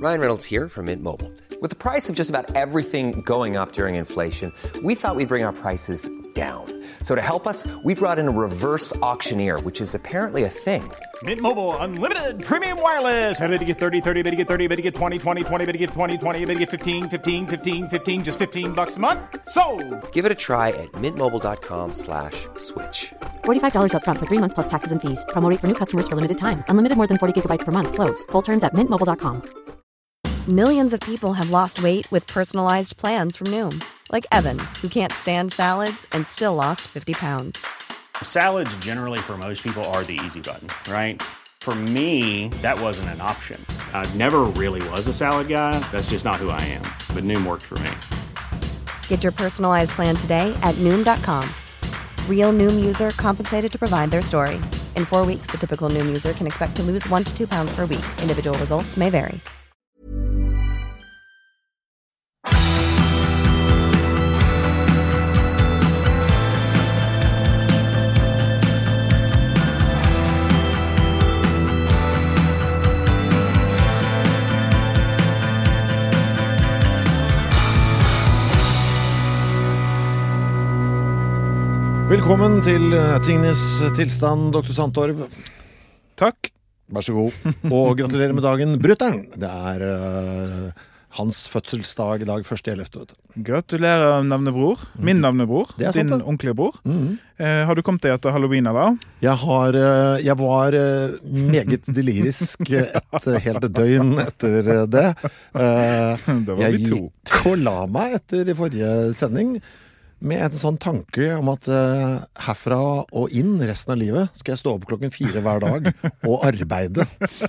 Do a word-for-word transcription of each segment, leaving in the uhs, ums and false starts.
Ryan Reynolds here from Mint Mobile. With the price of just about everything going up during inflation, we thought we'd bring our prices down. So to help us, we brought in a reverse auctioneer, which is apparently a thing. Mint Mobile Unlimited Premium Wireless. How to get thirty, thirty, how to get thirty, how to get twenty, twenty, twenty, how to get twenty, twenty, how to get fifteen, fifteen, fifteen, fifteen, just fifteen bucks a month? Sold! Give it a try at mintmobile.com slash switch. forty-five dollars up front for three months plus taxes and fees. Promo rate for new customers for limited time. Unlimited more than forty gigabytes per month. Slows full terms at mint mobile dot com. Millions of people have lost weight with personalized plans from Noom. Like Evan, who can't stand salads and still lost fifty pounds. Salads generally for most people are the easy button, right? For me, that wasn't an option. I never really was a salad guy. That's just not who I am. But Noom worked for me. Get your personalized plan today at Noom dot com. Real Noom user compensated to provide their story. In four weeks, the typical Noom user can expect to lose one to two pounds per week. Individual results may vary. Velkommen til Tingenes tilstand, doktor Sandtorv. Takk. Vær så god. Og gratulerer med dagen, Brutter'n. Det er uh, hans fødselsdag i dag, første ellevte. Gratulerer, navnebror. Min navnebror. Det er sant, din det. onkelige bror. Mm-hmm. Eh, har du kommet deg etter Halloween, eller? Jeg, har, uh, jeg var uh, meget delirisk et helt døgn etter det. Uh, Da var jeg vi to. gikk og la meg etter i forrige sending, med en sånn tanke om at uh, herfra og inn resten av livet skal jeg stå opp klokken fire hver dag og arbeide.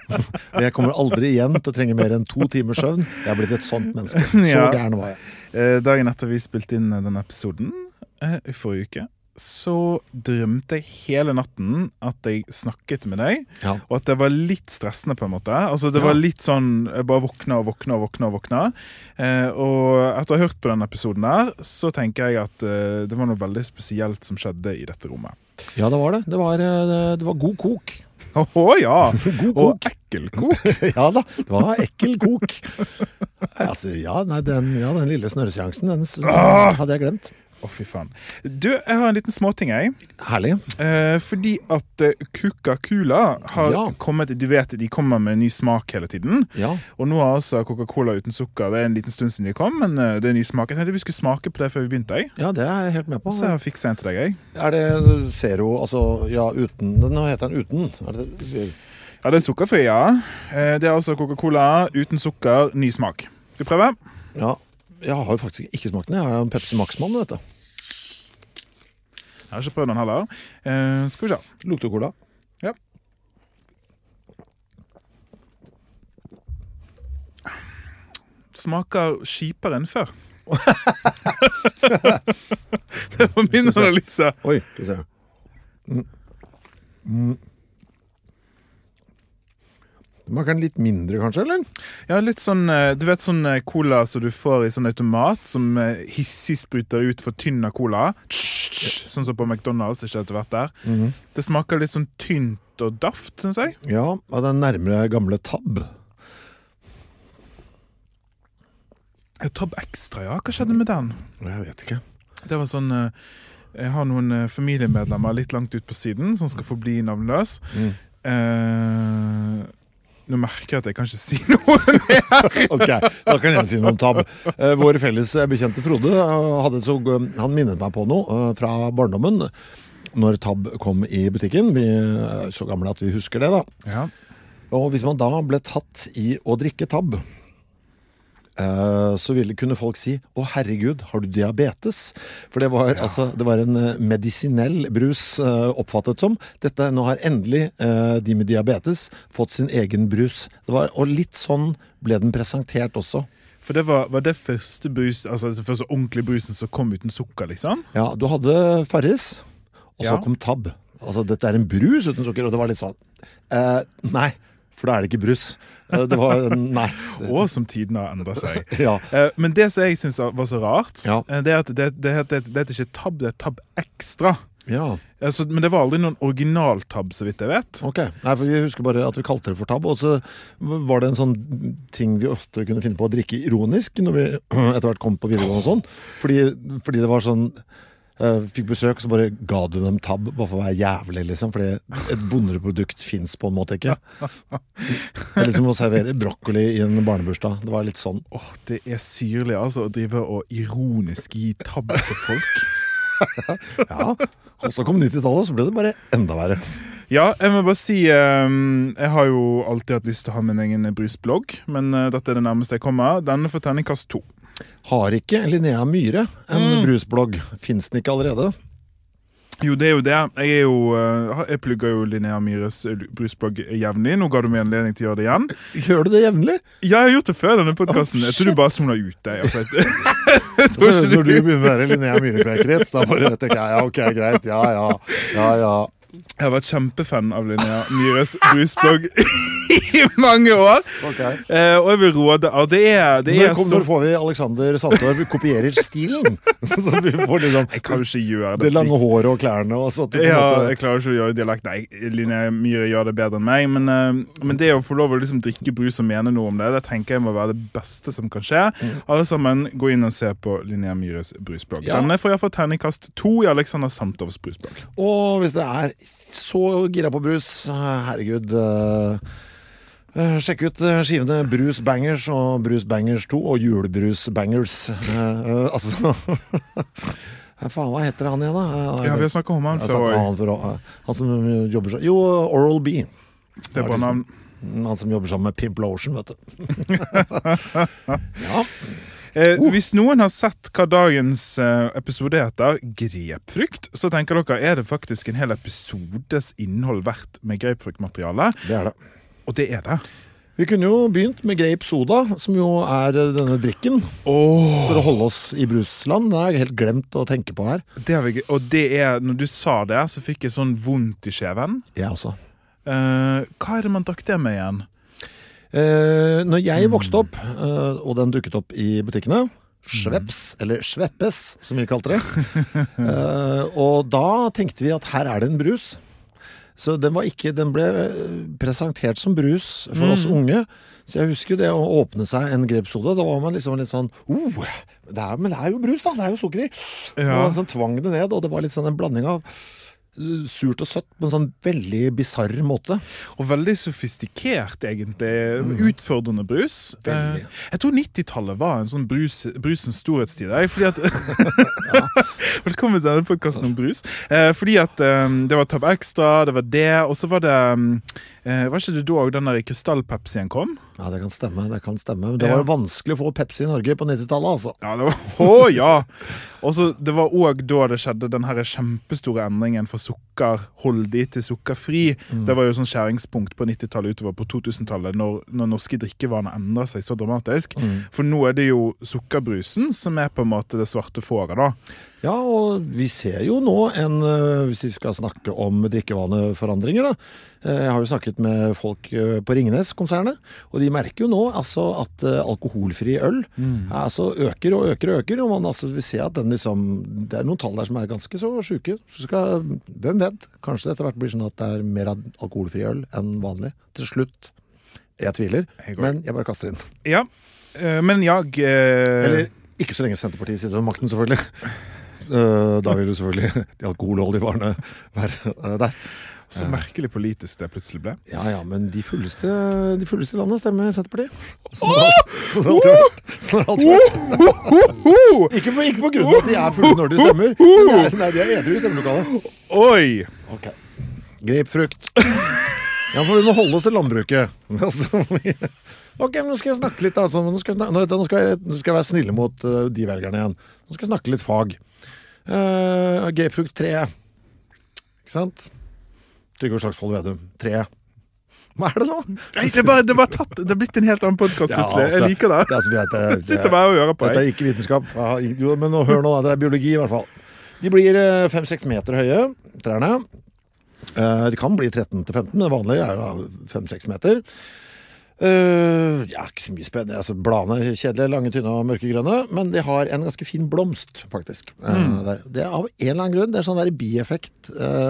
Og jeg kommer aldri igjen til å trenge mer enn to timers søvn. Jeg har blitt et sånt menneske. Så Ja. gærne var jeg. Eh, dagen etter vi spilte inn denne episoden, eh, i forrige uke, så drømte jeg hele natten at jeg snakket med deg, Ja. og at det var litt stressende på en måte. Altså det Ja. var litt sånn, jeg bare våkna og våkna og våkna og våkna. Eh, og etter å ha hørt på den episoden der, så tenker jeg at eh, det var noe veldig spesielt som skjedde i dette rommet. Ja, det var det. Det var, uh, det var god kok. Åh, ja! God Og kok. ekkel kok. Ja da, det var ekkel kok. Nei, altså, ja, nei, den, ja, den lille snørreseansen, den s- hadde jeg glemt. Å, fy faen. Du, jeg har en liten småting, jeg. Herlig. Eh, fordi at eh, Coca-Cola har Ja. kommet, du vet, de kommer med ny smak hele tiden. Ja. Og nå har altså Coca-Cola uten sukker, det er en liten stund siden de kom, men eh, det er ny smak. Jeg tenkte vi skulle smake på det før vi begynte, jeg. Ja, det er jeg helt med på. Så jeg fikser en til deg, jeg. Er det Zero, altså, ja, uten, nå heter den uten. Er det det du sier? Ja, det er sukkerfri, ja. Eh, det er altså Coca-Cola uten sukker, ny smak. Skal vi prøve? Ja, jeg har jo faktisk ikke smakt den. Jeg er jo en Pepsi Max-mann, vet du. Jeg har ikke prøvd den heller. Eh, skal vi se. Lukter cola. Ja. Smaker kjipere enn før. Det var min analyse. Oi, skal vi se. Mm. Mm. Smaker den litt mindre, kanskje, eller? Ja, litt sånn, eh, du vet sånn eh, cola som du får i sånn automat, som eh, hissig spruter ut for tynn av cola. Sånn som på McDonald's, ikke etter hvert der. Mhm. Det smaker litt sånn tynt og daft, synes jeg. Ja, og den nærmere gamle Tab. Ja, Tab Extra, ja. Hva skjedde med den? Jeg vet ikke. Det var sånn, eh, jeg har noen eh, familiemedlemmer litt langt ut på siden, som skal forbli navnløs. Mm. Eh, nå merker jeg at jeg kan ikke si noe mer. Ok, da kan jeg si noe om Tab. Eh, vår felles bekjente Frode, eh, hadde så, han minnet meg på noe eh, fra barndommen, når Tab kom i butikken. Vi er så gamle at vi husker det da. Ja. Og hvis man da ble tatt i å drikke Tab, eh, så ville kunne folk si, å herregud, har du diabetes? For det var, altså, det var en eh, medisinell brus eh, oppfattet som. Dette, nå har endelig eh, de med diabetes fått sin egen brus. Det var, og litt sånn ble den presentert også. For det var, var det første brus, altså det første ordentlige brusen som kom uten sukker, liksom? Ja, du hadde Farris, og så Ja. kom Tab. Altså, dette er en brus uten sukker, og det var litt sånn, eh, nei, for da er det ikke brus. Eh, det var, nei. Og som tiden har endret seg. Ja. Eh, men det som jeg synes var så rart, Ja. eh, det er at det, det, heter, det heter ikke Tab, det er Tab Extra. Ja. Altså, men det var aldri noen original-tabb, så vidt jeg vet. Ok, nei, for vi husker bare at vi kalte det for tabb, og så var det en sånn ting vi ofte kunne finne på å drikke ironisk når vi etter hvert kom på videregående og sånn, fordi, fordi det var sånn, uh, fikk besøk, så bare ga du dem tabb, bare for å være jævlig, liksom, fordi et vondere produkt finnes på en måte ikke. Det er liksom å servere brokkoli i en barnebursdag, det var litt sånn. Åh, det er syrlig, altså, å drive og ironisk gi tabb til folk. Ja, og så kom nittitallet, så ble det bare enda verre. Ja, jeg må bare si, um, jeg har jo alltid hatt lyst til å ha min egen brusblogg, men uh, dette er det nærmeste jeg kommer. Denne får terningkast to. Har ikke Linnea Myhre en mm. brusblogg? Finns den ikke allerede? Jo, det er jo det. Jeg, er jo, uh, jeg plugger jo Linnea Myhres brusblogg jevnlig. Nå ga du meg anledning til å gjøre det igjen. Gjør du det jevnlig? Ja, jeg har gjort det før denne podcasten. Oh, jeg tror du bare zoner ut deg. Altså. jeg tror så, når du begynner med det Linnea Myhre-prekeritt, da bare tenker jeg, ja, ok, greit, ja, ja, ja, ja. Jeg har vært kjempefan av Linnea Myhres brusblogg i mange år. Okay. Eh, og jeg vil råde og det er, det er kom, så... Når får vi Alexander Sandtorp kopierer stilen? Så vi får liksom, jeg kan jo ikke gjøre det. Det lange håret og klærne. Og så, ja, måte... jeg klarer ikke å gjøre dialekt. Nei, Linnea Myhre gjør det bedre enn meg. Men, uh, men det å få lov å liksom drikke brus og mene noe om det, det tenker jeg må være det beste som kan skje. Mm. Alle sammen, gå inn og se på Linnea Myhres brusblogg. Ja. Denne får jeg få terningkast to i Alexander Sandtorps brusblogg. Og hvis det er så gira på brus, herregud, uh, uh, sjekk ut uh, skivene Brus Bangers og Brus Bangers to og Julebrus Bangers. Uh, uh, altså faen, hva heter han igjen da? Uh, ja, vi har snakket om han før. Han, for, uh, han som jobber så... Jo, Oral B. Det er bra navn. Han som jobber sammen med Pimp Lotion, vet du. Ja. Eh, uh. Hvis noen har sett hva dagens eh, episode heter, grepfrukt, så tenker dere, er det faktisk en hel episodes innhold verdt med grepfruktmateriale? Det er det. Og det er det. Vi kunne jo begynt med grape soda, som jo er denne drikken, oh. for å holde oss i brusland. Det er helt glemt å tenke på her. Det har vi, og det er, når du sa det, så fikk jeg sånn vondt i skjeven. Jeg også. Eh, hva er det man drakk det med igjen? Uh, når jeg vokste opp, uh, og den dukket opp i butikkene, Schweppes, eller Schweppes, som vi kalte det, uh, og da tenkte vi at her er det en brus. Så den var ikke, den ble presentert som brus for mm. oss unge, så jeg husker det å åpne seg en grepsoda, da var man liksom litt sånn, oh, det er, men det er jo brus da, det er jo sukker i. Ja. Og sånn tvang det ned, og det var litt sånn en blanding av surt og søtt på en sånn veldig bizarr måte. Og veldig sofistikert, egentlig. Mm. Utfordrende brus. Veldig. Eh, jeg tror nittitallet var en sånn brus, brusens storhetstid. Jeg, fordi at... Velkommen til denne podcasten om brus. Eh, fordi at um, det var Tab Extra, det var det, og så var det... Um, eh, var ikke det da den der krystallpepsien kom? Ja, det kan stemme, det kan stemme. Det var jo vanskelig å få Pepsi i Norge på nittitallet, altså. Ja, det var... Å, ja! Og så det var også da det skjedde den her kjempestore endringen fra sukkerholdig til sukkerfri. Mm. Det var jo sånn skjæringspunkt på nittitallet utover på to-tusen-tallet når, når norske drikkevaner endrer seg så dramatisk. Mm. For nå er det jo sukkerbrusen som er på en måte det svarte fåret da. Ja, og vi ser jo nå en, hvis vi skal snakke om drikkevaneforandringer da, jeg har jo snakket med folk på Ringnes-konsernet, og de merker jo nå altså at alkoholfri øl mm. altså, øker og øker og øker, og man altså, vil se at den liksom, det er noen tall der som er ganske så syke. Så skal, hvem vet, kanskje det etter hvert blir sånn at det er mer alkoholfri øl enn vanlig. Til slutt, jeg tviler, jeg men jeg bare kaster inn. Ja, men jeg... Eller ikke så lenge Senterpartiet sitter ved makten, selvfølgelig. Da vil jo selvfølgelig de alkoholholdige varene være der. Så merkelig politisk det plutselig ble. Ja, ja, men de fulleste, de fulleste landet stemmer Senterpartiet. Sånn har det alltid vært. Sånn har det alltid vært. Ikke på, ikke på grunn av at de er fulle når de stemmer, men de er, nei, de er edru i stemmelokalet. Oi! Ok. Grepfrukt. Ja, for vi må holde oss til landbruket. Ok, men nå skal jeg snakke litt, altså. Nå skal jeg, snakke, nå skal jeg, nå skal jeg være snille mot uh, de velgerne igjen. Nå skal jeg snakke litt fag. Uh, grepfrukt tre. Ikke sant? Trygve Slagsvold Vedum. Tre. Hva er det nå? Nei, det er bare, det er bare tatt. Det er blitt en helt annen podcast plutselig. Ja, altså, jeg liker det. Det er så greit. Det, sitter bare og hører på. Dette er ikke vitenskap. Ja, jo, men nå, hør nå, det er biologi i hvert fall. De blir fem-seks meter høye, trærne. Uh, de kan bli tretten til femten, men vanlig er da fem-seks meter. Uh, ja, ikke så mye spennende. Altså, bladene er kjedelige, lange, tynne og mørkegrønne, men de har en ganske fin blomst, faktisk. Uh, Mm. der. Det er av en eller annen grunn. Det er sånn der bieffekt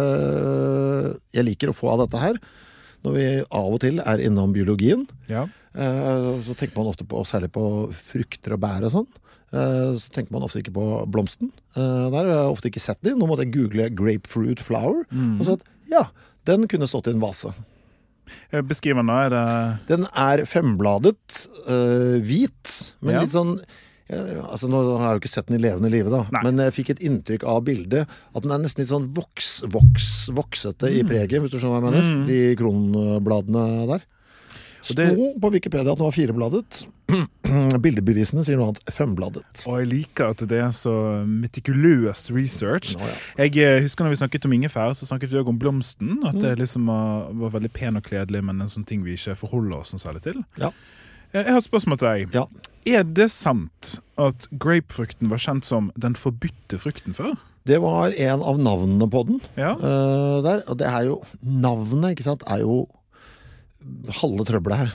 uh, jeg liker å få av dette her. Når vi av og til er innom biologien, Ja. uh, så tenker man ofte på, særlig på frukter og bær og sånn. Uh, så tenker man ofte ikke på blomsten. Uh, der har jeg ofte ikke sett de. Nå måtte jeg google grapefruit flower, og så at, ja, den kunne stått i en vase. Beskriv den da, er det... Den er fembladet, øh, hvit, men Ja. litt sånn ja, altså Nå har jeg jo ikke sett den i levende livet da, Nei. men jeg fikk et inntrykk av bildet at den er nesten litt sånn voks, voks, voksete i preget, hvis du skjønner hva jeg mener. De kronbladene der. Sto det- på Wikipedia at den var firebladet. Bildebevisene sier noe annet, fembladet. Og jeg liker at det er så metikuløs research. Nå, ja. Jeg eh, husker når vi snakket om ingefær, så snakket vi også om blomsten. At det liksom var, var veldig pen og kledelig, men en sånn ting vi ikke forholder oss noe særlig til. Ja. Jeg jeg har et spørsmål til deg. Ja. Er det sant at grapefrukten var kjent som den forbytte frukten før? Det var en av navnene på den Ja. øh, der, og det er jo, navnet, ikke sant, er jo halve trøbbelet her.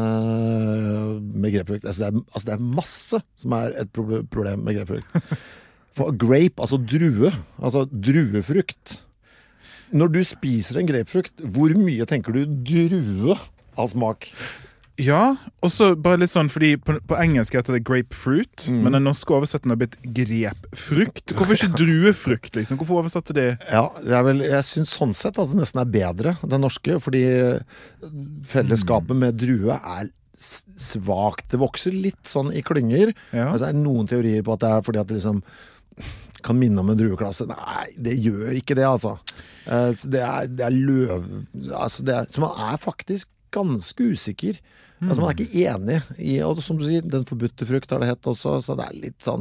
Uh, med grapefrukt. Altså det, er, altså det er masse som er et proble- problem med grapefrukt. For grape, altså drue, altså druefrukt. Når du spiser en grapefrukt, hvor mye tenker du drue av smak? Ja, og så bare litt sånn, fordi på, på engelsk heter det grapefruit, men den norske oversettingen har blitt grepfrukt. Hvorfor ikke druefrukt, liksom? Hvorfor oversatte det? Ja, det er vel, jeg synes sånn sett at det nesten er bedre, den norske, fordi fellesskapet med drue er s- svagt. Det vokser litt sånn i klynger. Ja. Altså, det er noen teorier på at det er fordi at det liksom kan minne om en drueklasse. Nei, det gjør ikke det, altså. Eh, så Det er, det er løv... Altså, det er, så man er faktisk ganske usikker. Altså, man er ikke enig i, og som du sier, den forbudte frukt har det hett også, så det er litt sånn,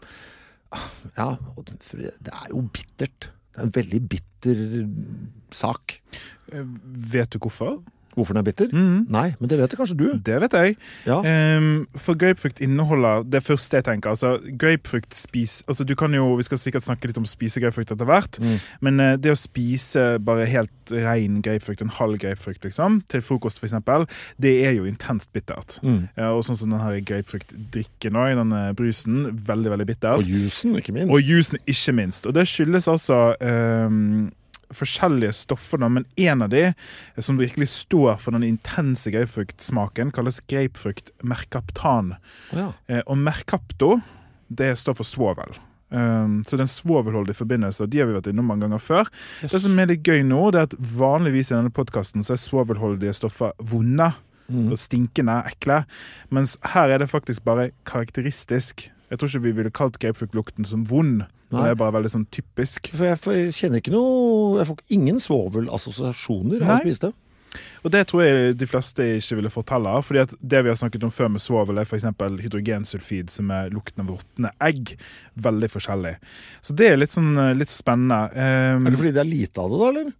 ja, og det er jo bittert. Det er en veldig bitter sak. Vet du hvorfor? Hvorfor den er bitter? Nei, men det vet det kanskje du. Det vet jeg. Ja. Ehm, for grapefrukt inneholder det første jeg tenker. Altså, grapefrukt spis... Altså, du kan jo, vi skal sikkert snakke litt om å spise grapefrukt etter hvert, men eh, det å spise bare helt ren grapefrukt, en halv grapefrukt liksom, til frokost for eksempel, det er jo intenst bittert. Ja, og sånn som den her grapefruktdrikken også, denne brusen, veldig, veldig bittert. Og jusen, ikke minst. Og jusen ikke minst. Og det skyldes altså ehm, forskjellige stoffer, da, men en av de som virkelig står for den intense grapefruktsmaken kalles grapefrukt-merkaptan. Ja. Eh, og merkapto, det står for svovel. Um, så den svovelholdige forbindelse, og de har vi vært innom mange ganger før. Det som er litt gøy nå, det er at vanligvis i denne podcasten så er svovelholdige stoffer vonde, og stinkende, ekle, mens her er det faktisk bare karakteristisk. Jeg tror ikke vi ville kalt grapefruktlukten som vond, men det er bare veldig sånn typisk. For jeg, for jeg kjenner ikke noe, jeg får ingen svovelassosiasjoner av Nei. å spise det. Og det tror jeg de fleste ikke ville fortelle, fordi at det vi har snakket om før med svovel er for eksempel hydrogensulfid, som er lukten av råtne egg. Veldig forskjellig. Så det er litt sånn, litt spennende. Um, Er det fordi det er lite av det da, eller?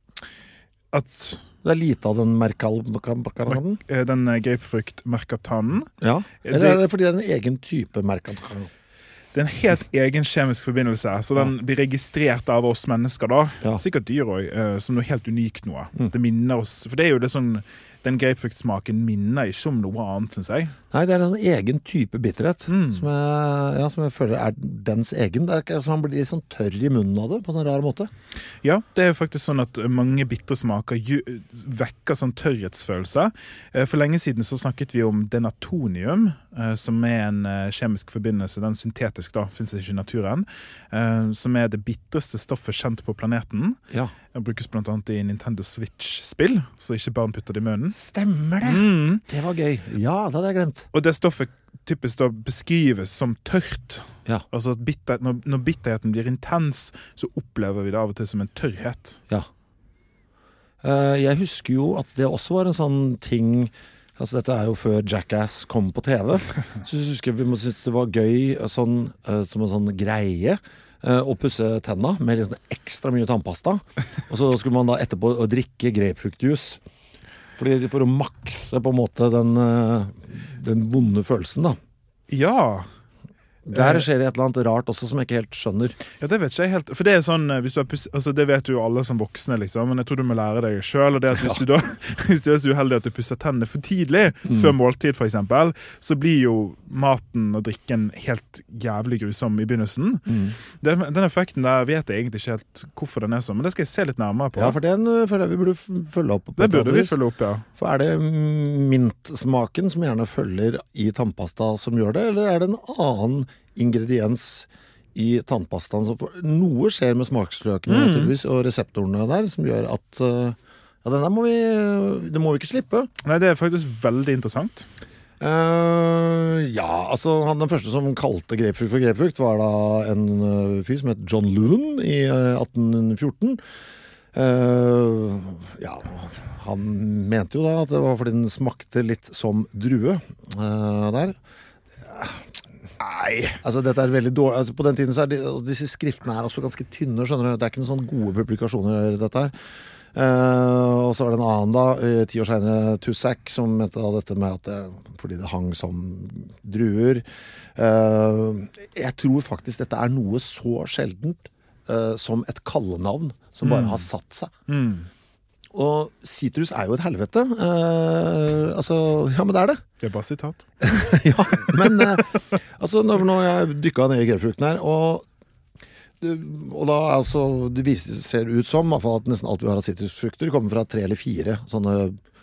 at Det er lite av den merkalbakaraden? eh, den grapefrukt-merkaptanen, Ja. Eller Det- er det fordi det er en egen type merkalbakaraden? det er en helt egen kjemisk forbindelse, så den blir registrert av oss mennesker da. Ja. Sikkert dyr også, som noe helt unikt noe. Det minner oss, for det er jo det sånn, den grapefruktsmaken minner ikke om noe annet, synes jeg. Nei, det er en sånn egen type bitterhet som, jeg, ja, som jeg føler er dens egen. Det er ikke, altså, han blir litt sånn tørr i munnen av det, på en rar måte. Ja, det er jo faktisk sånn at mange bitre smaker ju- vekker sånn tørrhetsfølelse. Eh, For lenge siden så snakket vi om denatonium, eh, som er en eh, kjemisk forbindelse, den syntetisk da, finnes ikke i naturen, eh, som er det bitreste stoffet kjent på planeten. Ja. Det brukes blant annet i Nintendo Switch-spill, så ikke barn putter det i munnen. Stemmer det! Mm. Det var gøy. Ja, det hadde jeg glemt. Og det stoffet typisk da beskrives som tørt. Ja. Altså at bitter, når, når bitterheten blir intens, så opplever vi det av og til som en tørrhet. Ja. Eh, jeg husker jo at det også var en sånn ting. Altså dette er jo før Jackass kom på T V. Så jeg husker vi må synes det var gøy sånn, eh, som en sånn greie eh, å pusse tenna med litt sånn ekstra mye tannpasta. Og så skulle man da etterpå å drikke grapefruktjuice. Fordi for å makse på en måte den, eh, den vonde følelsen da. Ja, Der skjer det et eller annet rart også som jeg ikke helt skjønner. Ja, det vet ikke jeg helt. For det er sånn, hvis du er puss, altså det vet jo alle som voksne, liksom, men jeg tror du må lære deg selv, og det at hvis, ja. du, da, hvis du er så uheldig at du pusser tennene for tidlig, mm. før måltid for eksempel, så blir jo maten og drikken helt jævlig grusom i begynnelsen. Mm. Den, den effekten der vet jeg egentlig ikke helt hvorfor den er sånn, men det skal jeg se litt nærmere på. Ja, for den føler jeg vi burde følge opp. På det burde vi følge opp, ja. For er det mintsmaken som gjerne følger i tannpasta som gjør det, eller er det en annen ingrediens i tannpastaen? Noe skjer med smaksløkene mm. naturligvis, og reseptorene der, som gjør at ja, den der må vi, det må vi ikke slippe. Nei, det er faktisk veldig interessant. Uh, ja, altså han, den første som kalte grapefrukt for grapefrukt var da en uh, fyr som het John Lennon i uh, atten fjorten. Uh, ja, han mente jo da at det var fordi den smakte litt som drue uh, der. Nei. Altså dette er veldig dårlig, altså på den tiden så er de, altså, disse skriftene er også ganske tynne, skjønner du, det er ikke noen sånne gode publikasjoner dette her. Uh, og så var det en annen da, uh, ti år senere, Tussac, som mente da dette med at det, fordi det hang som druer. Uh, jeg tror faktisk dette er noe så sjeldent uh, som et kallenavn som bare mm. har satt seg. Mm. Og sitrus er jo et helvete. Uh, altså, ja, men det er det. Det er bare sitat. Ja, men uh, altså, når, når jeg dykket ned i grapefrukten her, og, og da altså, det viser, ser ut som i hvert fall at nesten alt vi har av sitrusfrukter kommer fra tre eller fire sånne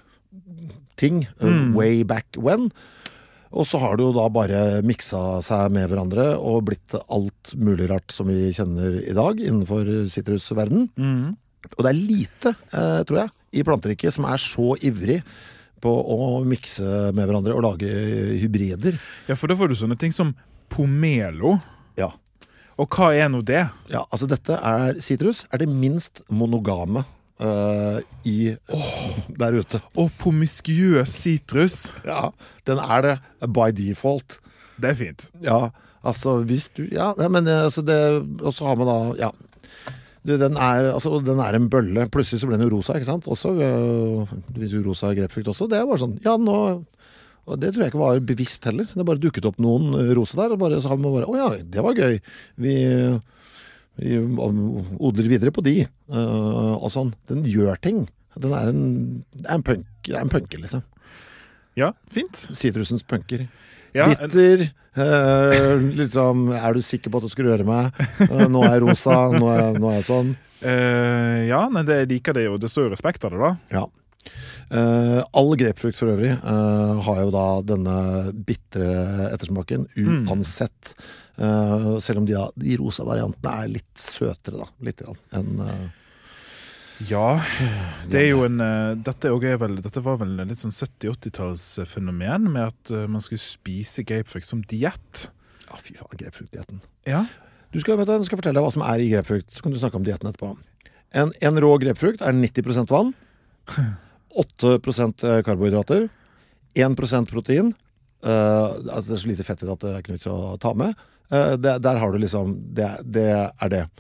ting, uh, mm. way back when. Og så har det jo da bare mikset seg med hverandre og blitt alt mulig rart som vi kjenner i dag innenfor sitrusverden. Mm. Og det er lite, eh, tror jeg, i planteriket som er så ivrig på å mikse med hverandre og lage hybrider. Ja, for da får du sånne ting som pomelo. Ja. Og hva er nå det? Ja, altså dette er, sitrus er det minst monogame uh, i, oh. der ute. Og promiskuøs sitrus. Ja, den er det by default. Det er fint. Ja, altså hvis du, ja, men altså det, og så har man da, ja, Den er, altså, den er en bølle. Plutselig så ble den jo rosa, ikke sant? Også, øh, det viser jo rosa grapefrukt også. Det er bare sånn, ja, nå... Og det tror jeg ikke var bevisst heller. Det bare dukket opp noen rosa der, og bare, så har man bare, å ja, det var gøy. Vi, vi odler videre på de, uh, og sånn. Den gjør ting. Den er en, er en, punk, er en punker, liksom. Ja, fint. Sitrusens punker. Ja, bitter, eh, liksom, er du sikker på at du skal røre meg? Eh, nå er jeg rosa, nå er, nå er jeg sånn. Eh, ja, men det liker det jo, det står jo respekt av det da. Ja. Eh, all grapefrukt for øvrig eh, har jo da denne bittre ettersmaken, uansett. Mm. Eh, selv om de, de rosa variantene er litt søtere da, litt grann, enn... Eh, Ja, det er jo en, dette, er vel, dette var vel en litt sånn sytti-åtti-talls fenomen med at man skulle spise grapefrukt som diett. Ja, fy faen, grapefrukt-dietten. Ja. Du skal, vet du, jeg skal fortelle deg hva som er i grapefrukt, så kan du snakke om dietten etterpå. En, en rå grapefrukt er nitti prosent vann, åtte prosent karbohydrater, én prosent protein, uh, altså det er så lite fett i det at det er ikke noe å ta med. Uh, det, der har du liksom, det, det er det.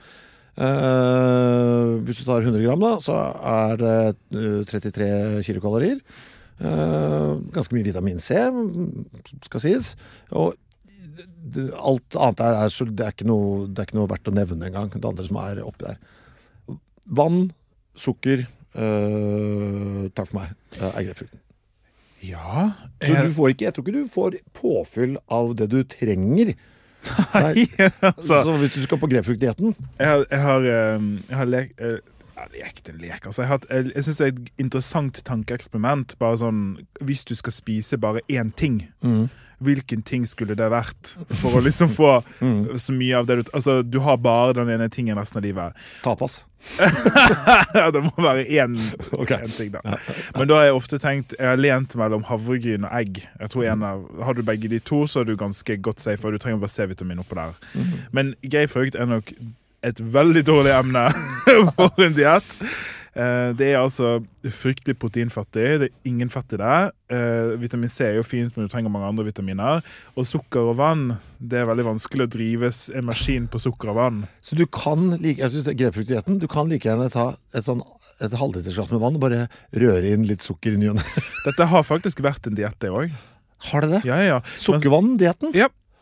Uh, hvis du tar hundre gram da, så er det uh, trettitre kilokalorier. Uh, ganske mye vitamin C, skal sies. Og det, alt annet er, er så, det, er ikke noe, det er ikke noe verdt å nevne en gang. Det andre som er oppi der. Vann, sukker, uh, takk for meg, uh, er grapefrukten. Ja. Jeg... Så du får ikke, jeg tror ikke du får påfyll av det du trenger. Nei, altså, så hvis du skal på grapefruktdietten jeg har, jeg har, jeg har lek, ja, lekt en lek altså, jeg, har, jeg, jeg synes det er et interessant tankeeksperiment bare sånn, hvis du skal spise bare én ting mm. hvilken ting skulle det vært for å liksom få mm. så mye av det du, altså du har bare den ene tingen resten av livet. Tapas. Ja, det må være én okay. ting da. Ja. Men da har jeg ofte tenkt, jeg har lent mellom havregryn og egg. Jeg tror en av, har du begge de to, så er du ganske godt safe, og du trenger bare C-vitamin oppå der. Mm. Men grapefrukt er nok et veldig dårlig emne for en diett. Det er altså fryktelig proteinfattig, det er ingen fett i det. Vitamin C er jo fint, men du trenger mange andre vitaminer. Og sukker og vann, det er veldig vanskelig å drives en maskin på sukker og vann. Så du kan, like, jeg synes grapefruktdietten, du kan like gjerne ta et, sånn, et halvlitersglass med vann og bare røre inn litt sukker i nyene. Dette har faktisk vært en diett det også. Har det det? Ja, ja. Sukkervann-dietten? Ja.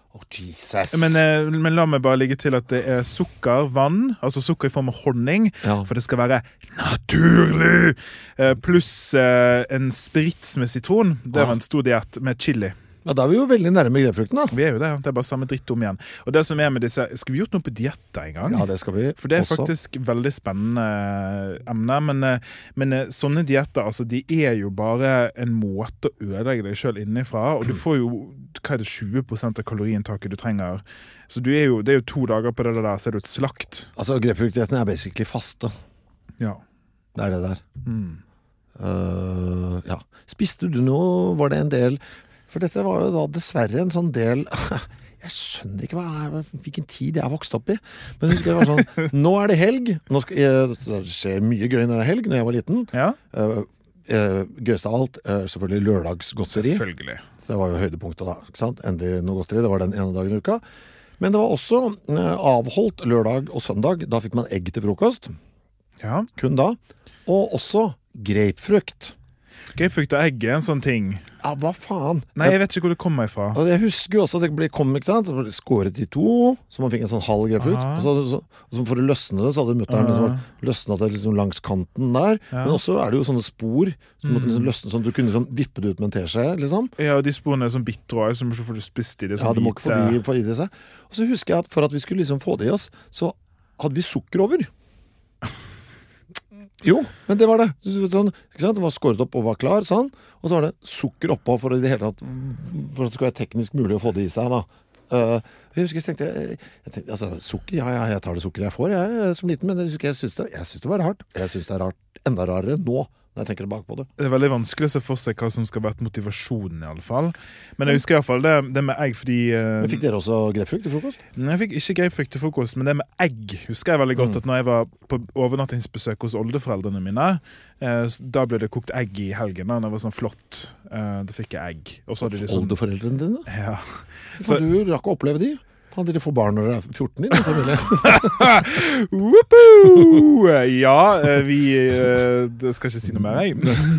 Oh, Jesus. Men, eh, men la meg bare ligge til at det er sukker, vann, altså sukker i form av honning, Ja. for det skal være naturlig, eh, pluss eh, en sprits med sitron. Det Ja. var en stor diett med chili. Ja, da er vi jo veldig nærme grepfrukten, da. Vi er jo det, det er bare samme dritt om igjen. Og det som er med disse, skal vi gjort noe på dietter en gang? Ja, det skal vi For det er også. faktisk veldig spennende emne, men, eh, men eh, sånne dietter, altså, de er jo bare en måte å ødelegge deg selv innifra, og du får jo, hva er det, tjue prosent av kaloriinntaket du trenger. Så du er jo, det er jo to dager på det der, så er du et slakt. Altså, grepfruktdietten er basically faste. Ja. Det er det der. Mm. Uh, ja. Spiste du noe, var det en del... For dette var jo da dessverre en sånn del... Jeg skjønner ikke hva er, hvilken tid jeg har vokst opp i. Men husker jeg var sånn, nå er det helg. Nå skal jeg, det skjer mye gøy når det er helg, når jeg var liten. Ja, Uh, uh, gøyest av alt, uh, selvfølgelig lørdagsgodteri. selvfølgelig. Det var jo høydepunktet da, ikke sant? Endelig noe godteri, det var den ene dagen i uka. Men det var også uh, avholdt lørdag og søndag. Da fikk man egg til frokost, Ja. kun da. Og også grapefrukt. Grapefrukt og egg er en sånn ting. Ja, hva faen? Nei, jeg vet ikke hvor det kommer ifra. Og jeg husker jo også at det ble kom, ikke sant? Det ble skåret i to, så man fikk en sånn halv grepfrukt. Aha. Og så, så, og så for å løsne det, så hadde mutteren liksom løsnet det liksom langs kanten der. Ja. Men også er det jo sånne spor, som måtte liksom løsne, sånn at du kunne liksom vippe det ut med en teskje, liksom. Ja, og de sporene er sånn bitre også, så får du spist i det Ja, sånn det må ikke få de få i det seg. Og så husker jeg at for at vi skulle liksom få det i oss, så hadde vi sukker over. Jo, men det var det. Sånn, ikke sant? Det var skåret opp og var klar, sånn. Og så var det sukker oppå for, i det hele tatt, for at det skulle være teknisk mulig å få det i seg, da. Uh, jeg husker jeg tenkte, jeg tenkte altså, sukker, ja, ja, jeg tar det sukker jeg får, jeg, som liten, men jeg, husker, jeg, synes det, jeg synes det var rart. Jeg synes det er rart, enda rarere nå, når jeg tenker tilbake på det. Det er veldig vanskelig å se for seg hva som skal være motivasjonen i alle fall. Men jeg husker i alle fall det, det med egg, fordi... Uh, Men fikk dere også grepfrukt til frokost? Nei, jeg fikk ikke grapefrukt til frokost, men det med egg husker jeg veldig godt Mm. at når jeg var på overnattingsbesøk hos oldeforeldrene mine, eh, da ble det kokt egg i helgen, da når det var sånn flott. Eh, da fikk jeg egg. Og så hadde de sånn... Oldeforeldrene dine? Ja. Så du rakk å oppleve de? Faen, dere får barn når dere er fjorten i den familien. Whoopoo! Ja, eh, vi eh, det skal ikke si noe mer, jeg.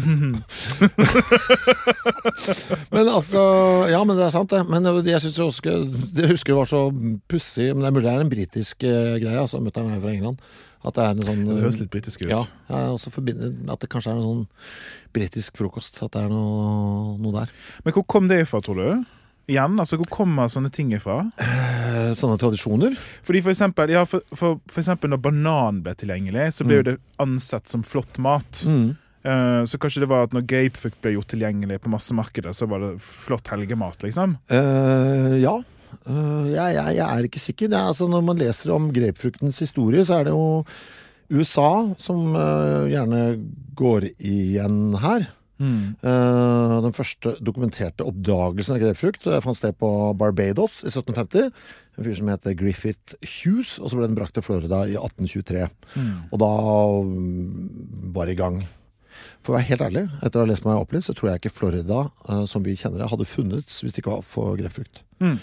Men altså, ja, men det er sant det. Men jeg synes jeg også, det husker det var så pussig, men det er mulig det er en britisk eh, greie, altså, mutteren er fra England. At det er en sånn... Det høres litt britisk ut. Ja, jeg også forbinder at det kanskje er en sånn britisk frokost, at det er noe, noe der. Men hvor kom det ifra, tror du? Igjen, altså hvor kommer sånne ting ifra? Eh, sånne tradisjoner? Fordi for eksempel, ja, for, for, for eksempel når banan ble tilgjengelig, så ble jo det ansett som flott mat. Mm. Uh, så kanskje det var at når grapefrukt ble gjort tilgjengelig på massemarkedet, så var det flott helgemat, liksom? Eh, ja. Uh, jeg, jeg, jeg er ikke sikker. Det er, altså, når man leser om grapefruktens historie, så er det jo U S A som uh, gjerne går igjen her. Mm. Uh, den første dokumenterte oppdagelsen av grapefrukt uh, fant sted på Barbados i sytten femti. En fyr som heter Griffith Hughes, og så ble den brakt til Florida i atten tjuetre. Mm. Og da um, var det i gang. For å være helt ærlig, etter å ha lest meg opp litt, så tror jeg ikke Florida, uh, som vi kjenner det, hadde funnets hvis det ikke var for grapefrukt. Mm.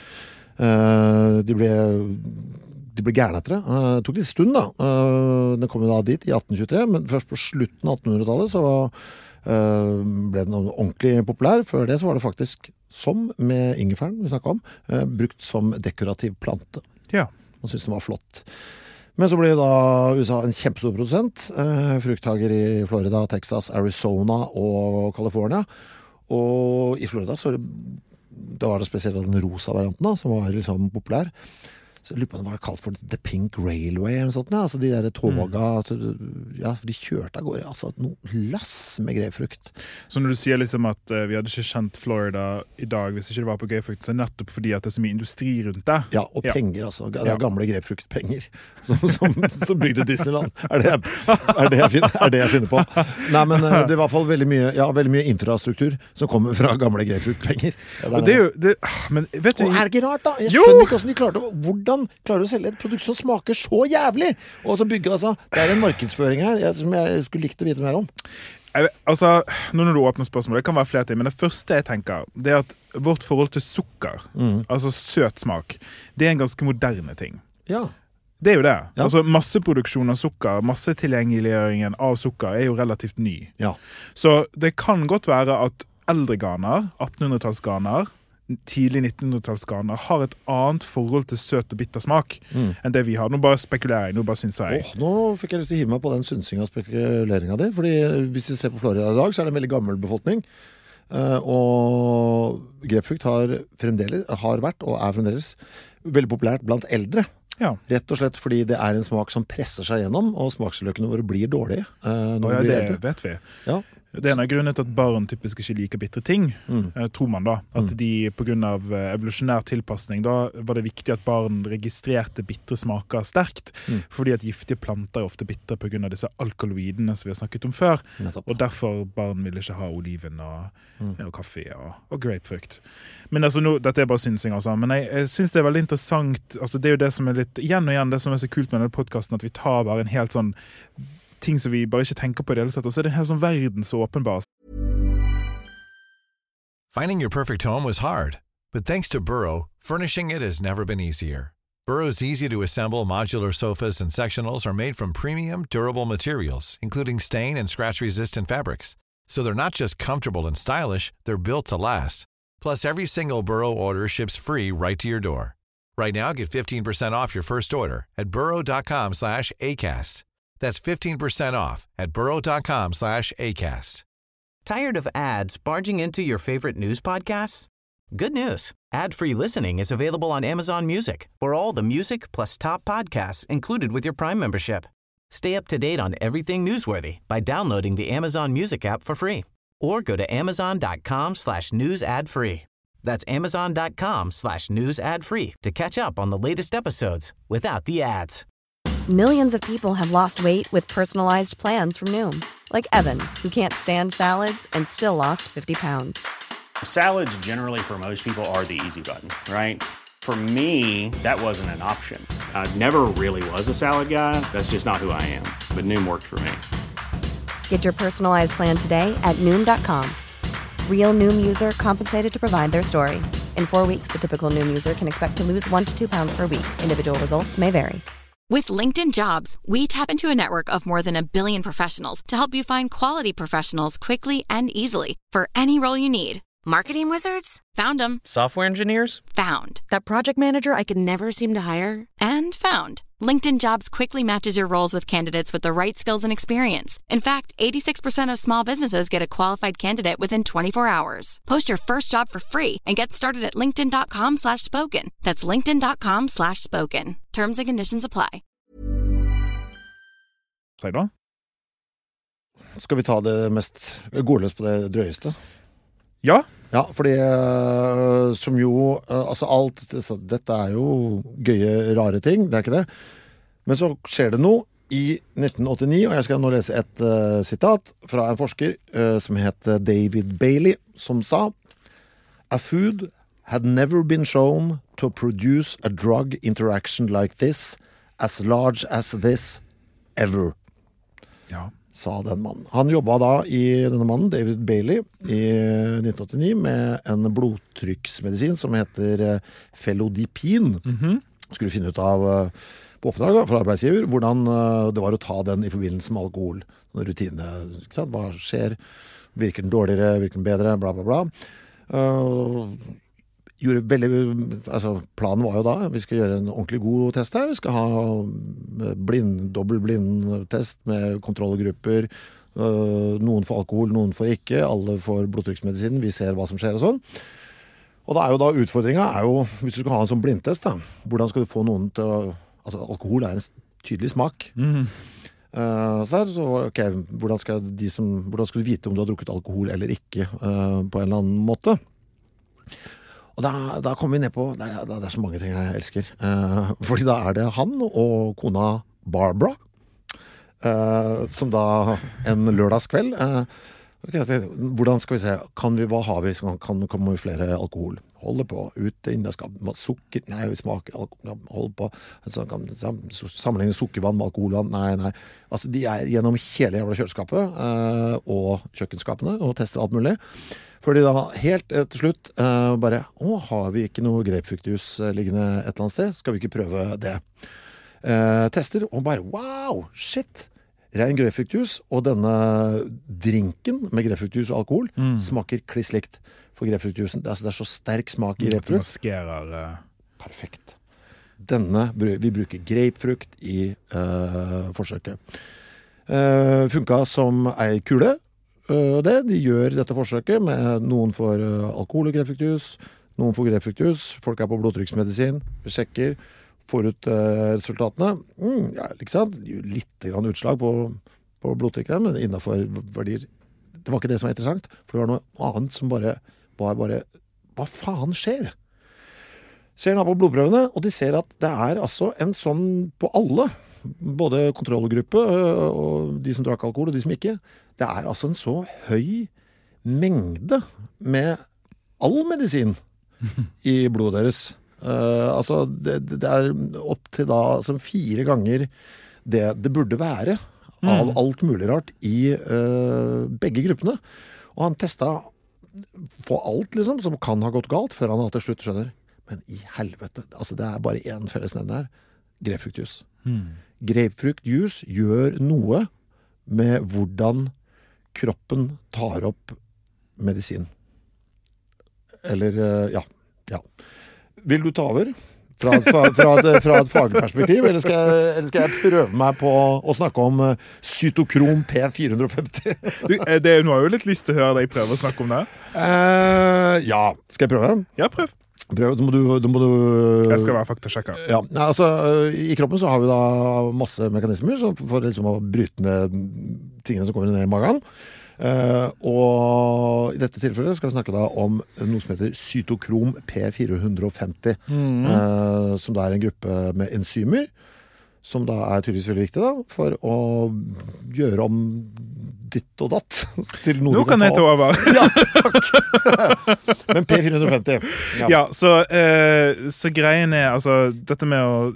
Uh, de ble... De ble gærne etter det. Uh, det tok litt stund da. Uh, den kom jo da dit i atten tjuetre, men først på slutten av attenhundretallet så uh, ble den ordentlig populær. Før det så var det faktisk, som med ingefæren vi snakket om, uh, brukt som dekorativ plante. Ja. Man synes den var flott. Men så ble da U S A en kjempestor produsent. Uh, frukthager i Florida, Texas, Arizona og California. Og i Florida så var det, da var det spesielt den rosa varianten da, som var liksom populær. Så jeg lurer på om det var kalt for The Pink Railway eller noe sånt, ja. Altså de der toga, mm. altså, ja, for de kjørte av gårde, altså noe lass med grapefrukt. Så når du sier liksom at uh, vi hadde ikke kjent Florida i dag hvis ikke det var på grapefrukt, så er det nettopp fordi at det er så mye industri rundt det. Ja, og ja. penger altså, det er ja. gamle grapefruktpenger som, som, som bygde Disneyland. Er det, er, det jeg finner, er det jeg finner på? Nei, men uh, det er i hvert fall veldig mye, ja, veldig mye infrastruktur som kommer fra gamle grapefruktpenger. Ja, og det er jo, det, men vet du... Og er det ikke rart da? Jeg jo! skjønner ikke hvordan de klarte å, hvordan klarer å selge et produkt som smaker så jævlig, og så bygge, altså, det er en markedsføring her jeg, som jeg skulle likt å vite mer om. Jeg, altså, nå når du åpner spørsmål, det kan være flere ting, men det første jeg tenker, det er at vårt forhold til sukker, mm. altså søt smak, det er en ganske moderne ting. Ja. Det er jo det. Ja. Altså, masseproduksjon av sukker, massetilgjengeliggjøringen av sukker er jo relativt ny. Ja. Så det kan godt være at eldre ganer, attenhundretalls ganer, tidlig nittenhundretallsgarner har et annet forhold til søt og bitter smak mm. enn det vi har. Nå bare spekulerer jeg, nå bare synes jeg. Oh, nå fikk jeg lyst til å hive meg på den synsing av spekuleringen din, fordi hvis vi ser på Florida i dag, så er det en veldig gammel befolkning. Uh, og grepfrukt har fremdeles, har vært og er fremdeles veldig populært blant eldre. Ja. Rett og slett fordi det er en smak som presser seg gjennom, og smaksløkene våre blir dårlige. Uh, når oh, ja, blir det eldre. Vet vi. Ja. Det er en av grunnen til at barn typisk ikke liker bitre ting, mm. eh, tror man da. At de på grunn av eh, evolusjonær tilpassning, da var det viktig at barn registrerte bitre smaker sterkt, mm. fordi at giftige planter er ofte bitre på grunn av disse alkaloidene som vi har snakket om før. Nettopp. Og derfor barn vil ikke ha oliven og, mm. og kaffe og, og grapefrukt. Men altså, nå, dette er bare synsing altså, men jeg, jeg synes det er veldig interessant, altså det er jo det som er litt, igjen og igjen, det som er så kult med denne podcasten, at vi tar bare en helt sånn ting som vi bare ikke tenker på i det hele tatt, og så er det en helt sånn verden så åpenbar. Finding your perfect home was hard, but thanks to Burrow, furnishing it has never been easier. Burrow's easy-to-assemble modular sofas and sectionals are made from premium, durable materials, including stain and scratch-resistant fabrics. So they're not just comfortable and stylish, they're built to last. Plus, every single Burrow order ships free right to your door. Right now, get fifteen percent off your first order at burrow.com slash ACAST. That's fifteen percent off at burrow.com slash ACAST. Tired of ads barging into your favorite news podcasts? Good news. Ad-free listening is available on Amazon Music for all the music plus top podcasts included with your Prime membership. Stay up to date on everything newsworthy by downloading the Amazon Music app for free or go to amazon.com slash news ad free. That's amazon.com slash news ad free to catch up on the latest episodes without the ads. Millions of people have lost weight with personalized plans from Noom. Like Evan, who can't stand salads and still lost fifty pounds. Salads generally for most people are the easy button, right? For me, that wasn't an option. I never really was a salad guy. That's just not who I am. But Noom worked for me. Get your personalized plan today at Noom dot com. Real Noom user compensated to provide their story. In four weeks, the typical Noom user can expect to lose one to two pounds per week. Individual results may vary. With LinkedIn Jobs, we tap into a network of more than a billion professionals to help you find quality professionals quickly and easily for any role you need. Marketing wizards? Found them. Software engineers? Found. That project manager I could never seem to hire? And found. LinkedIn Jobs quickly matches your roles with candidates with the right skills and experience. In fact, eighty-six percent of small businesses get a qualified candidate within twenty-four hours. Post your first job for free and get started at linkedin.com slash spoken. That's linkedin.com slash spoken. Terms and conditions apply. Fredag? Skal vi ta det mest gårdløst på det drøyeste? Ja. Ja, fordi uh, som jo, uh, altså alt, dette er jo gøye, rare ting, det er ikke det. Men så skjer det noe i nitten åttini, og jeg skal nå lese et uh, sitat fra en forsker uh, som heter David Bailey, som sa: A food had never been shown to produce a drug interaction like this, as large as this, ever. Ja. Sa den mannen. Han jobbet da i denne mannen, David Bailey, i nitten åttini med en blodtrykksmedisin som heter felodipin. Mm-hmm. Skulle finne ut av på oppdrag da, fra arbeidsgiver hvordan det var å ta den i forbindelse med alkohol. Rutine, ikke sant? Hva skjer? Virker den dårligere? Virker den bedre? Bla, bla, bla. Uh, gjorde veldig, altså planen var jo da, vi skal gjøre en ordentlig god test her, vi skal ha blind, dobbeltblind-test med kontrollgrupper, noen for alkohol, noen for ikke, alle for blodtrykksmedisinen, vi ser hva som skjer og sånn. Og da er jo da utfordringen, er jo, hvis du skal ha en sånn blindtest da, hvordan skal du få noen til å, altså alkohol er en tydelig smak. Mm. Uh, så der, så ok, hvordan skal, de som, hvordan skal du vite om du har drukket alkohol eller ikke uh, på en eller annen måte? Og da, da kommer vi ned på, det er, det er så mange ting jeg elsker, uh, fordi da er det han og kona Barbara, uh, som da en lørdagskveld, uh, okay, hvordan skal vi se, kan vi, hva har vi, kan, kan komme med flere alkohol? Holde på, ute, inne, skal, sukker, nei, vi smaker alkohol, holde på, så kan sammenligne sukkervann med alkoholvann, nei, nei. Altså, de er gjennom hele jævla kjøleskapet uh, og kjøkkenskapene og tester alt mulig. Fordi da helt til slutt uh, bare, å, har vi ikke noe grapefruktjus liggende et eller annet sted? Skal vi ikke prøve det? Uh, tester, og bare, wow, shit! ren grapefruktjuice, og denne drinken med grapefruktjuice og alkohol mm. smaker kliss likt for grapefruktjuicen. Det, altså, det er så sterk smak i grapefrukt. Maskerer. Uh... Perfekt. Denne, vi bruker grapefrukt i uh, forsøket. Uh, funka som ei kule, uh, det. De gjør dette forsøket med noen for uh, alkohol og grapefruktjuice, noen for grapefruktjuice, folk er på blodtrykksmedisin, vi sjekker, får ut uh, resultatene. Mm, ja, ikke sant? Litt grann utslag på, på blodtrykket, men innenfor verdier. Det var ikke det som var interessant, for det var noe annet som bare var bare, hva faen skjer? Ser nå på blodprøvene, og de ser at det er altså en sånn på alle, både kontrollgruppe og de som drakk alkohol og de som ikke, det er altså en så høy mengde med all medisin i blodet deres. Uh, altså, det, det er opp til da som fire ganger det det burde være av mm. alt mulig rart i uh, begge gruppene. Og han testet på alt liksom, som kan ha gått galt, før han til slutt skjønner. Men i helvete, altså det er bare en fellesnevner her. Grapefruktjuice. Mm. Grapefruktjuice gjør noe med hvordan kroppen tar opp medisin. Eller, ja, ja. Vil du ta over fra, fra, fra, et, fra et fagperspektiv, eller skal, jeg, eller skal jeg prøve meg på å snakke om cytokrom P fire femti? Du, det, nå har jeg jo litt lyst til å høre deg prøve å snakke om det. Uh, ja, skal jeg prøve? Ja, prøv. Prøv, da må du, da må du... Jeg skal være faktasjekker. Ja, altså, i kroppen så har vi da masse mekanismer for liksom å bryte ned tingene som kommer ned i magen. Uh, og i dette tilfellet skal vi snakke da om noe som heter cytokrom P fire femti, mm. uh, som da er en gruppe med enzymer, som da er tydeligvis veldig viktig da, for å gjøre om ditt og datt til noe Nå du kan, kan jeg ta over. Ja, takk. Men P fire femti. Ja, ja så, uh, så greien er, altså, dette med å...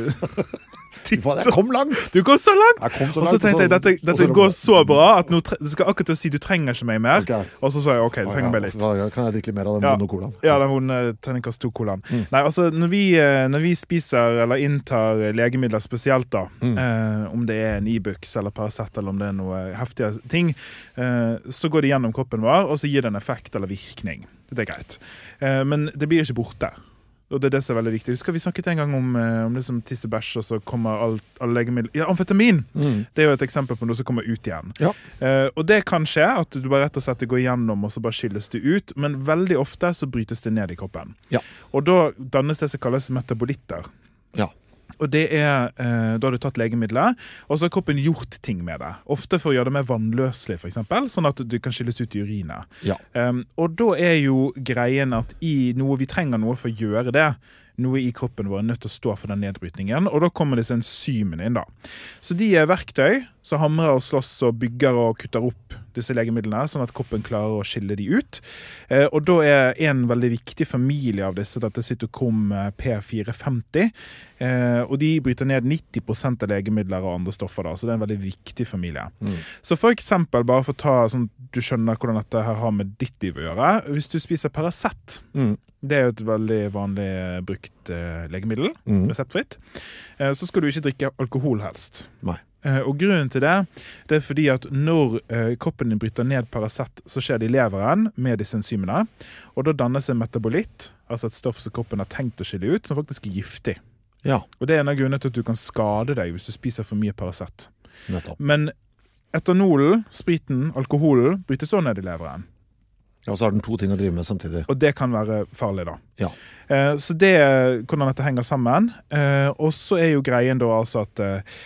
Uh, Jeg kom langt. Du kom så langt. Jeg kom så langt. Og så tenkte jeg, dette, dette går så bra at nå tre- du skal akkurat til å si du trenger ikke meg mer. Okay. Og så sa jeg, ok, du trenger meg litt. Kan jeg drikke litt mer av den ja. vonde colaen? Ja, den vonde tenningkast to colaen. Mm. Nei, altså, når vi, når vi spiser eller inntar legemidler spesielt da, mm. eh, om det er en Ibux eller Paracet eller om det er noe heftige ting, eh, så går det gjennom kroppen vår, og så gir det en effekt eller virkning. Det er greit. Eh, men det blir ikke borte. Og det er det som er veldig viktig. Husker vi snakket en gang om, om det som tissebæsj, og så kommer all, all legemiddel... Ja, amfetamin! Mm. Det er jo et eksempel på noe som kommer ut igjen. Ja. Uh, og det kan skje, at du bare rett og slett går gjennom, og så bare skilles det ut, men veldig ofte så brytes det ned i kroppen. Ja. Og da dannes det som kalles metabolitter. Ja. Og det er, eh, da har du tatt legemidler, og så har kroppen gjort ting med det. Ofte for å gjøre det mer vannløselig, for eksempel, sånn at du kan skilles ut i urinet. Ja. Um, og da er jo greien at i noe, vi trenger noe for å gjøre det, noe i kroppen vår er nødt til å stå for den nedbrytningen, og da kommer disse enzymene inn da. Så de er verktøy som hamrer og slåss og bygger og kutter opp disse legemidlene, sånn at kroppen klarer å skille de ut. Eh, og da er en veldig viktig familie av disse, dette cytokrom P fire femti, eh, og de bryter ned nitti prosent av legemidler og andre stoffer da, så det er en veldig viktig familie. Mm. Så for eksempel, bare for å ta, sånn du skjønner hvordan dette her har med ditt liv å gjøre, hvis du spiser Paracet, mm. det er jo et veldig vanlig brukt eh, legemiddel, mm. reseptfritt, eh, så skal du ikke drikke alkohol helst. Nei. Eh, og grunnen til det, det er fordi at når eh, kroppen din bryter ned Paracet, så skjer det i leveren med disse enzymene, og da dannes en metabolitt, altså et stoff som kroppen har tenkt å skille ut, som faktisk er giftig. Ja. Og det er en av grunnene til at du kan skade deg hvis du spiser for mye Paracet. Nettopp. Men etanolen, spriten, alkoholen brytes også ned i leveren. Ja, og så har den to ting å drive med samtidig. Og det kan være farlig da. Ja. Eh, så det er hvordan dette henger sammen. Eh, og så er jo greien da altså at,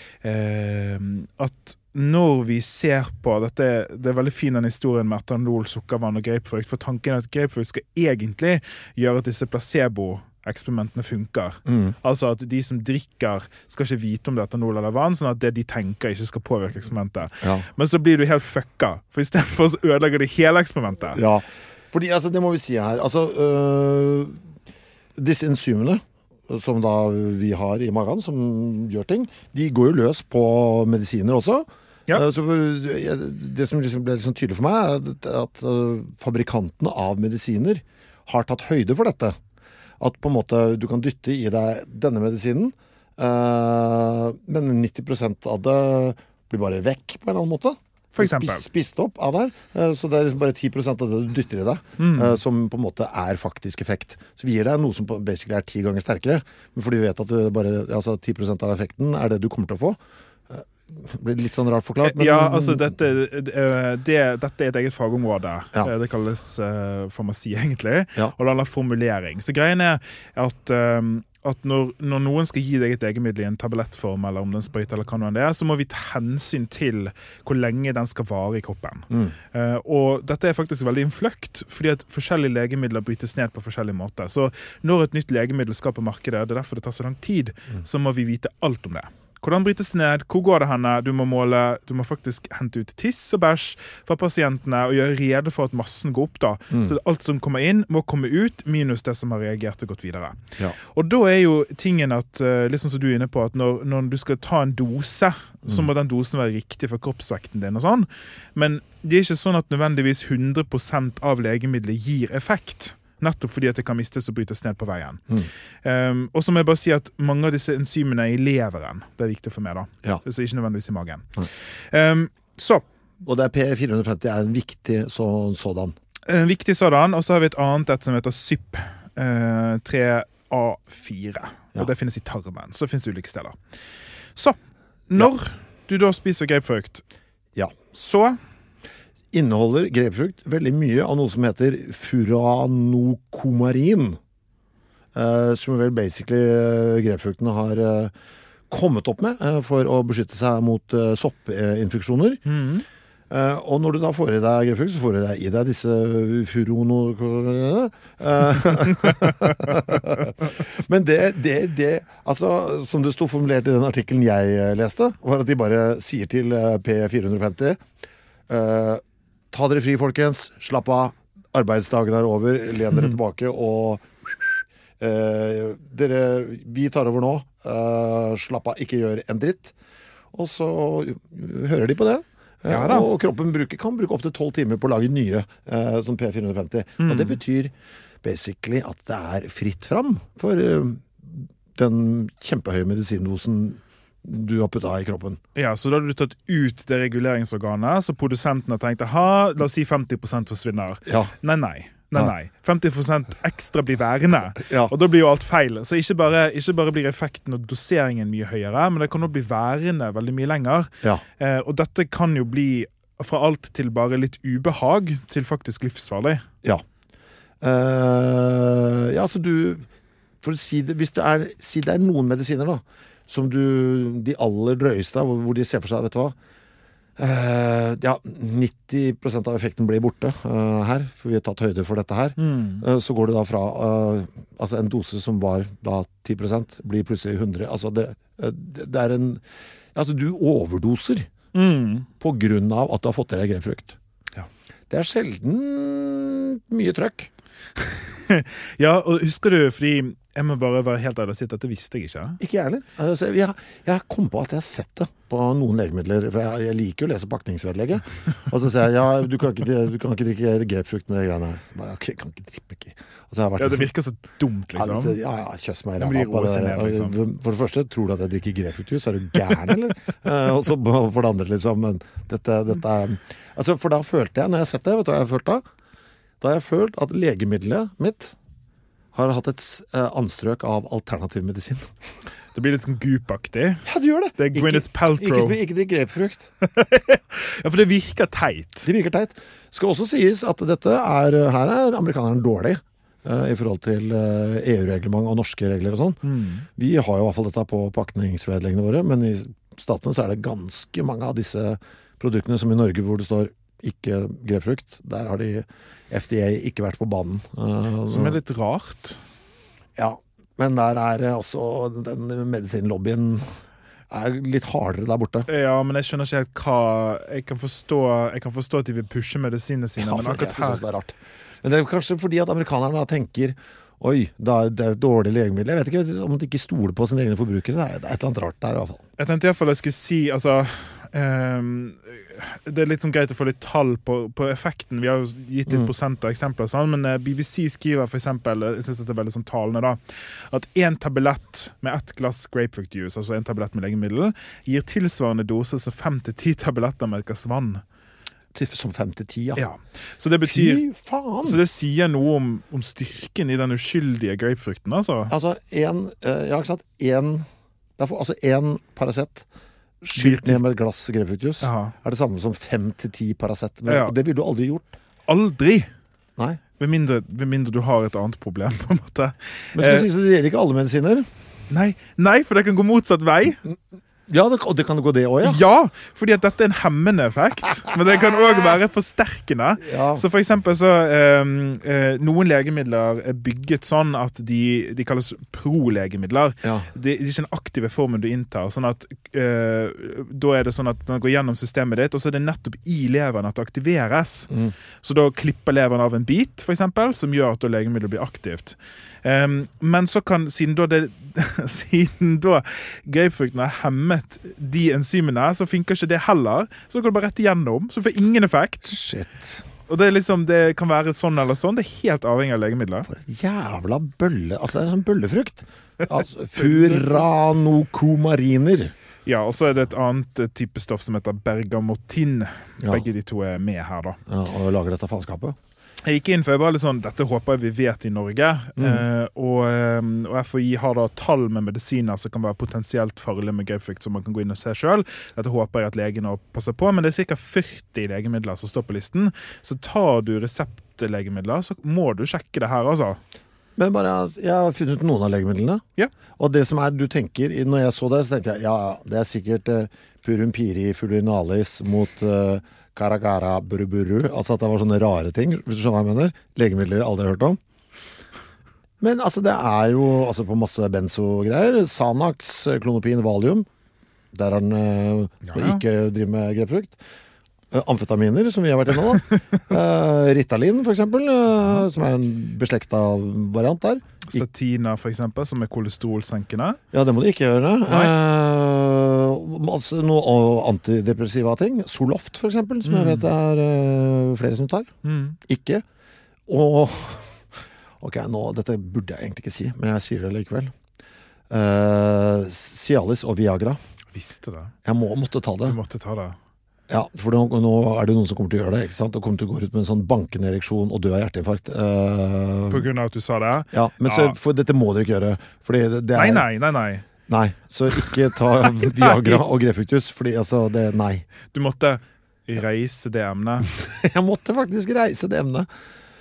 eh, at når vi ser på dette, det er veldig fin den historien med etanol, sukkervann og grapefrukt, for tanken er at grapefrukt skal egentlig gjøre at disse placebo eksperimentene funker. Mm. Altså at de som drikker skal ikke vite om det er etanol eller vann, sånn at det de tenker ikke skal påvirke eksperimentet. Ja. Men så blir du helt fucka, for i stedet for så ødelegger de hele eksperimentet. Ja, fordi altså, det må vi si her. Altså, øh, disse enzymene som da vi har i magen, som gjør ting, de går jo løs på medisiner også. Ja. Så det som liksom ble liksom tydelig for meg er at, at fabrikantene av medisiner har tatt høyde for dette. At på en måte du kan dytte i deg denne medisinen, uh, men nitti prosent av det blir bare vekk på en eller annen måte. For eksempel. Spist, spist opp av der, så det er liksom bare ti prosent av det du dytter i deg, mm. som på en måte er faktisk effekt. Så vi gir deg noe som basically er ti ganger sterkere, men fordi vi vet at det bare, altså ti prosent av effekten er det du kommer til å få. Det blir litt sånn rart forklart. Men... Ja, altså dette, det, dette er et eget fagområde. Ja. Det kalles uh, farmasi egentlig, ja. Og det handler om formulering. Så greien er at... Um, at når, når noen skal gi deg et legemiddel i en tablettform, eller om den sprøyt, eller hva noe det er, så må vi ta hensyn til hvor lenge den skal vare i kroppen. Mm. Uh, og dette er faktisk veldig innfløkt, fordi at forskjellige legemidler brytes ned på forskjellige måter. Så når et nytt legemiddel skal på markedet, det er derfor det tar så lang tid, mm. så må vi vite alt om det. Hvordan brytes det ned? Hvor går det henne? Du må måle, du må faktisk hente ut tiss og bæsj fra pasientene og gjøre rede for at massen går opp da. Mm. Så alt som kommer inn må komme ut, minus det som har reagert og gått videre. Ja. Og da er jo tingen at, litt sånn som du er inne på, at når, når du skal ta en dose, mm. så må den dosen være riktig for kroppsvekten din og sånn. Men det er ikke sånn at nødvendigvis hundre prosent av legemidlet gir effekt. Nettopp fordi at det kan mistes og brytes ned på veien. Mm. Um, og så må jeg bare si at mange av disse enzymene i leveren, det er viktig for meg da. Ja. Så ikke nødvendigvis i magen. Mm. Um, så. Og det er P fire hundre femti er en viktig så, sådan. En viktig sådan, og så har vi et annet et som heter S Y P uh, tre A fire. Ja. Og det finnes i tarmen, så finnes det ulike steder. Så, når ja. du da spiser grapefrukt, ja. så... inneholder grapefrukt veldig mye av noe som heter furanokomarin, uh, som vel basically uh, grapefruktene har uh, kommet opp med uh, for å beskytte seg mot uh, soppinfeksjoner. Mm. Uh, og når du da får i deg grapefrukt, så får du i deg disse furonokomarinene. Uh, men det, det, det, altså, som det stod formulert i den artikkelen jeg leste, var at de bare sier til uh, P fire hundre femti, uh, ta dere fri, folkens. Slapp av. Arbeidsdagen er over. Len dere tilbake. Og uh, dere, vi tar over nå. Uh, slapp av. Ikke gjør en dritt. Og så hører de på det. Uh, ja, og kroppen bruker, kan bruke opp til tolv timer på å lage nye, uh, som P fire hundre femti. Mm. Og det betyr basically at det er fritt fram for uh, den kjempehøye medisindosen du har puttet i kroppen. Ja, så da har du tatt ut det reguleringsorganet, så produsenten har tenkt, ha, la oss si femti prosent forsvinner. Ja. Nei, nei. Nei, nei. femti prosent ekstra blir værende, ja. Og da blir jo alt feil. Så ikke bare, ikke bare blir effekten og doseringen mye høyere, men det kan også bli værende veldig mye lenger. Ja. Eh, og dette kan jo bli fra alt til bare litt ubehag til faktisk livsfarlig. Ja. Uh, ja, så du, for å si det, hvis det er, si det er noen medisiner da, som du, de aller drøyeste, hvor, hvor de ser for seg, vet du hva? Uh, ja, nitti prosent av effekten blir borte uh, her, for vi har tatt høyde for dette her. Mm. Uh, så går det da fra, uh, altså en dose som var da ti prosent, blir plutselig hundre. Altså det, uh, det er en, altså du overdoser mm. på grunn av at du har fått i deg grapefrukt. Ja. Det er sjelden mye trøkk. Ja, og husker du, fordi jeg må bare være helt ærlig og si at dette visste jeg ikke. Ikke jeg heller. Altså, jeg, jeg kom på at jeg har sett det på noen legemidler, for jeg, jeg liker jo å lese pakningsvedlegget. Og så sier jeg, ja, du kan ikke, du kan ikke drikke grapefrukt med de greiene her. Så bare, ok, jeg kan ikke drikke ikke. Ja, det virker så dumt, liksom. Ja, ja, ja kjøss meg i ræva på det der. Liksom. For det første, tror du at jeg drikker grapefruktjus? Er du gæren, eller? uh, og så for det andre, liksom, men dette, dette altså, for da følte jeg, når jeg har sett det, vet du hva jeg har følt da? Da har jeg følt at legemiddelet mitt har hatt et uh, anstrøk av alternativ medisin. Det blir litt sånn gupaktig. Ja, det gjør det. Det er Gwyneth Paltrow. Ikke, ikke drikk grapefrukt. Ja, for det virker teit. Det virker teit. Skal også sies at dette er, her er amerikanerne dårlig uh, i forhold til uh, E U-reglement og norske regler og sånn. Mm. Vi har jo i hvert fall dette på pakningsvedleggene våre, men i statene så er det ganske mange av disse produktene som i Norge hvor det står ikke grapefrukt. Der har de F D A ikke vært på banen. Uh, Som er litt rart. Ja, men der er også den medisinlobbyen er litt hardere der borte. Ja, men jeg skjønner ikke helt hva jeg kan forstå, jeg kan forstå at de vil pushe medisinene sine, ja, men akkurat jeg synes det er rart. Men det er kanskje fordi at amerikanerne tenker oi, det er, det er et dårlig legemiddel. Jeg vet ikke om de ikke stoler på sine egne forbrukere. Det er, det er et eller annet rart der i hvert fall. Jeg tenkte i hvert fall jeg skulle si, altså um, det er litt sånn greit å få litt tall på, på effekten. Vi har jo gitt litt mm. prosent og eksempler og sånn, men B B C skriver for eksempel, jeg synes det er veldig sånn talende da, at en tablett med ett glass grapefruit juice, altså en tablett med legemiddel, gir tilsvarende dose som fem til ti tabletter med et glass vann. Som fem til ti, ja. ja. Så det betyr, Fy faen! Så det sier noe om, om styrken i den uskyldige grapefrukten, altså. Altså, en, ja, ikke sant, en, altså en Paracet skylt ned med et glass grapefruktjuice er det samme som fem til ti Paracet. Ja. Og det ville du aldri gjort. Aldri! Nei. Ved mindre, ved mindre du har et annet problem, på en måte. Men skal jeg si, det gjelder ikke alle medisiner? Nei, nei, for det kan gå motsatt vei. Ja, det, og det kan gå det også, ja. Ja, fordi at dette er en hemmende effekt, men det kan også være forsterkende. Ja. Så for eksempel så, eh, eh, noen legemidler er bygget sånn at de, de kalles pro-legemidler. Ja. Det, det er ikke en aktive formen du inntar, sånn at eh, da er det sånn at den går gjennom systemet ditt, og så er det nettopp i leveren at det aktiveres. Mm. Så da klipper leveren av en bit, for eksempel, som gjør at legemidlet blir aktivt. Um, men så kan, siden da, det, siden da grapefrukten har hemmet de enzymene, så funker ikke det heller. Så går det bare rett igjennom, så får ingen effekt. Shit. Og det, er liksom, det kan være sånn eller sånn, det er helt avhengig av legemidler. For et jævla bølle, altså det er en sånn bøllefrukt. Altså, furanocomariner. Ja, og så er det et annet type stoff som heter bergamotin. Ja. Begge de to er med her da. Ja, og lager dette faenskapet. Jeg gikk inn for jeg var litt sånn, dette håper jeg vi vet i Norge, mm. eh, og, og F H I har da tall med medisiner som kan være potensielt farlige med grapefrukt som man kan gå inn og se selv. Dette håper jeg at legene passer på, men det er cirka førti legemidler som står på listen. Så tar du reseptlegemidler, så må du sjekke det her, altså. Men bare, jeg har funnet ut noen av legemidlene. Ja. Og det som er, du tenker, når jeg så det, så tenkte jeg, ja, det er sikkert uh, purumpiri fulinalis mot... Uh, Karakara buruburu, altså at det var sånne rare ting, hvis du skjønner hva jeg mener. Legemidler jeg aldri har hørt om. Men altså det er jo altså, på masse benzo-greier. Xanax, klonopin, Valium. Der er den uh, ja, ja. ikke driver med grepfrukt. Uh, amfetaminer, som vi har vært inne da. uh, Ritalin, for eksempel, uh, som er en beslekta variant der. Statina, for eksempel, som er kolesterolsenkende. Ja, det må du ikke gjøre. Uh, altså, noe antidepressiva ting. Zoloft, for eksempel, som mm. jeg vet er uh, flere som tar. Mm. Ikke. Og ok, nå, dette burde jeg egentlig ikke si, men jeg sier det likevel. Uh, Cialis og Viagra. Visste det. Jeg må, måtte ta det. Du måtte ta det. Ja, for nå, nå er det noen som kommer til å gjøre det, ikke sant? Og kommer til å gå ut med en sånn bankende ereksjon og dø av hjerteinfarkt. Uh, På grunn av at du sa det? Ja, men så, for dette må dere ikke gjøre. Fordi det, det er, nei, nei, nei, nei. Nei, så ikke ta Viagra og grepfruktus, fordi altså, det er nei. Du måtte reise det emnet. Jeg måtte faktisk reise det emnet.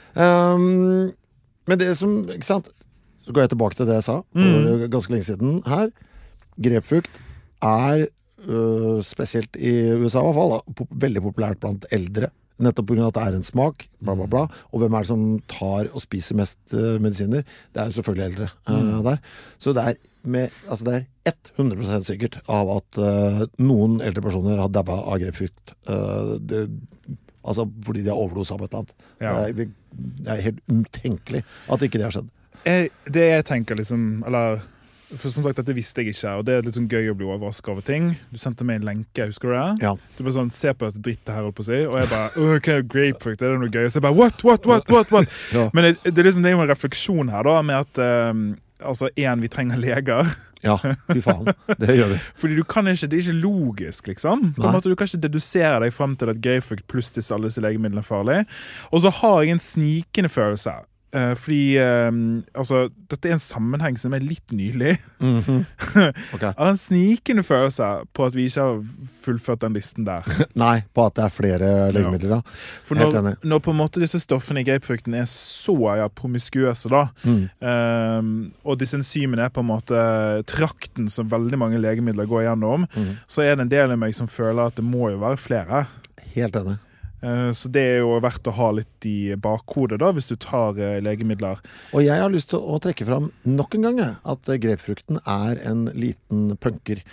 Um, men det som, ikke sant, så går jeg tilbake til det jeg sa, for mm. ganske lenge siden her. Grepfrukt er... Uh, spesielt i U S A i hvert fall, da, pop- veldig populært blant eldre, nettopp på grunn av at det er en smak, bla bla bla, og hvem er det som tar og spiser mest uh, medisiner? Det er jo selvfølgelig eldre uh, mm. der. Så det er, med, altså det er hundre prosent sikkert av at uh, noen eldre personer har dabba av grepfrukt, uh, det, altså fordi de har overdosa på et eller annet. Ja. Det, er, det, det er helt utenkelig at ikke det har skjedd. Jeg, det jeg tenker liksom, eller... For som sagt, dette visste jeg ikke, og det er litt sånn gøy å bli overrasket over ting. Du sendte meg en lenke, husker du det? Ja. Du bare sånn, se på dette drittet her, holdt på å si, og jeg bare, åh, hva er grapefrukt, er det noe gøy? Og så jeg bare, what, what, what, what, what? Ja. Men det, det er liksom det er jo en refleksjon her da, med at, um, altså, en, vi trenger leger. Ja, fy faen, det gjør vi. Fordi du kan ikke, det er ikke logisk, liksom. På en måte, du kan ikke dedusere deg frem til at grapefrukt pluss disse alle disse legemidlene er farlig. Og så har jeg en snikende følelse her. Uh, fordi uh, altså, dette er en sammenheng som er litt nylig. Mm-hmm. Okay. Jeg har en snikende følelse på at vi ikke har fullført den listen der. Nei, på at det er flere legemidler da. For når, når på en måte disse stoffene i grapefrukten er så ja, promiskuøse da, mm. um, og disse enzymene er på en måte trakten som veldig mange legemidler går gjennom, mm. så er det en del av meg som føler at det må jo være flere. Helt enig. Så det er jo verdt å ha litt i bakhodet da, hvis du tar legemidler. Og jeg har lyst til å trekke fram nok en gang at grepfrukten er en liten punker.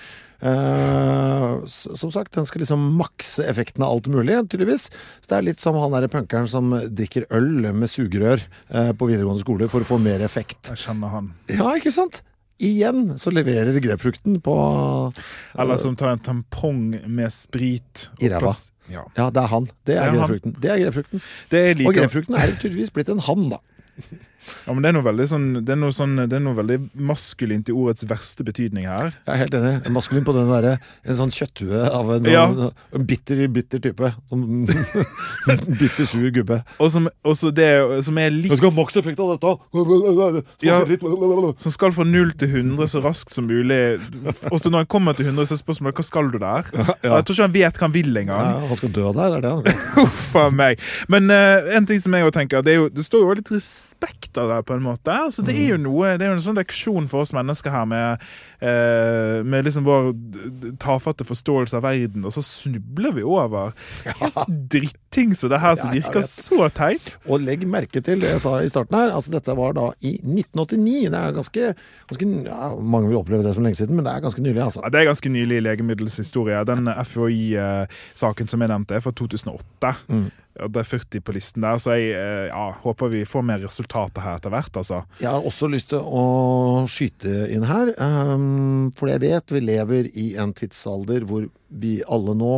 Uh, som sagt, den skal liksom makse effekten av alt mulig, tydeligvis. Så det er litt som han der punkeren som drikker øl med sugerør uh, på videregående skole for å få mer effekt. Jeg kjenner han. Ja, ikke sant? igjen så leverer grepfrukten på... Eller som tar en tampong med sprit. I ræva. Ja. Ja, det er han. Det er, Det er grepfrukten. Det er grepfrukten. Det er like... Og grepfrukten er tydeligvis blitt en han, da. Ja, men det er noe veldig sånn, det er noe sånn, det er noe veldig maskulint i ordets verste betydning her. Jeg er helt enig. En maskulin på den der, en sånn kjøtthue av en, Ja. sånn, en bitter, bitter type. En bitter sur gubbe. Og som, også det som er litt... Jeg skal ha maks effekt av dette. Ja, som skal fra null til hundre så raskt som mulig. Også når han kommer til hundre, så er spørsmålet, hva skal du der? Ja. Jeg tror ikke han vet hva han vil engang. Ja, han skal dø der, er det han? Uff av meg. Men uh, en ting som jeg også tenker, det, er jo, det står jo litt respekt av det på en måte. Altså, det er jo noe, det er jo en sånn leksjon for oss mennesker her med, uh, med liksom vår tafatte forståelse av verden, og så snubler vi over ja. dritting så det her som Ja, virker så teit. Og legg merke til det jeg sa i starten her, altså dette var da i nitten åttini, det er ganske, ganske ja, mange vil oppleve det som lenge siden, men det er ganske nylig altså. Ja, det er ganske nylig i legemiddelhistorie. Den F H I-saken som jeg nevnte er fra to tusen og åtte. Mm. Og det er førti på listen der, så jeg ja, håper vi får mer resultater her etter hvert, altså. Jeg har også lyst til å skyte inn her, um, for jeg vet vi lever i en tidsalder hvor vi alle nå,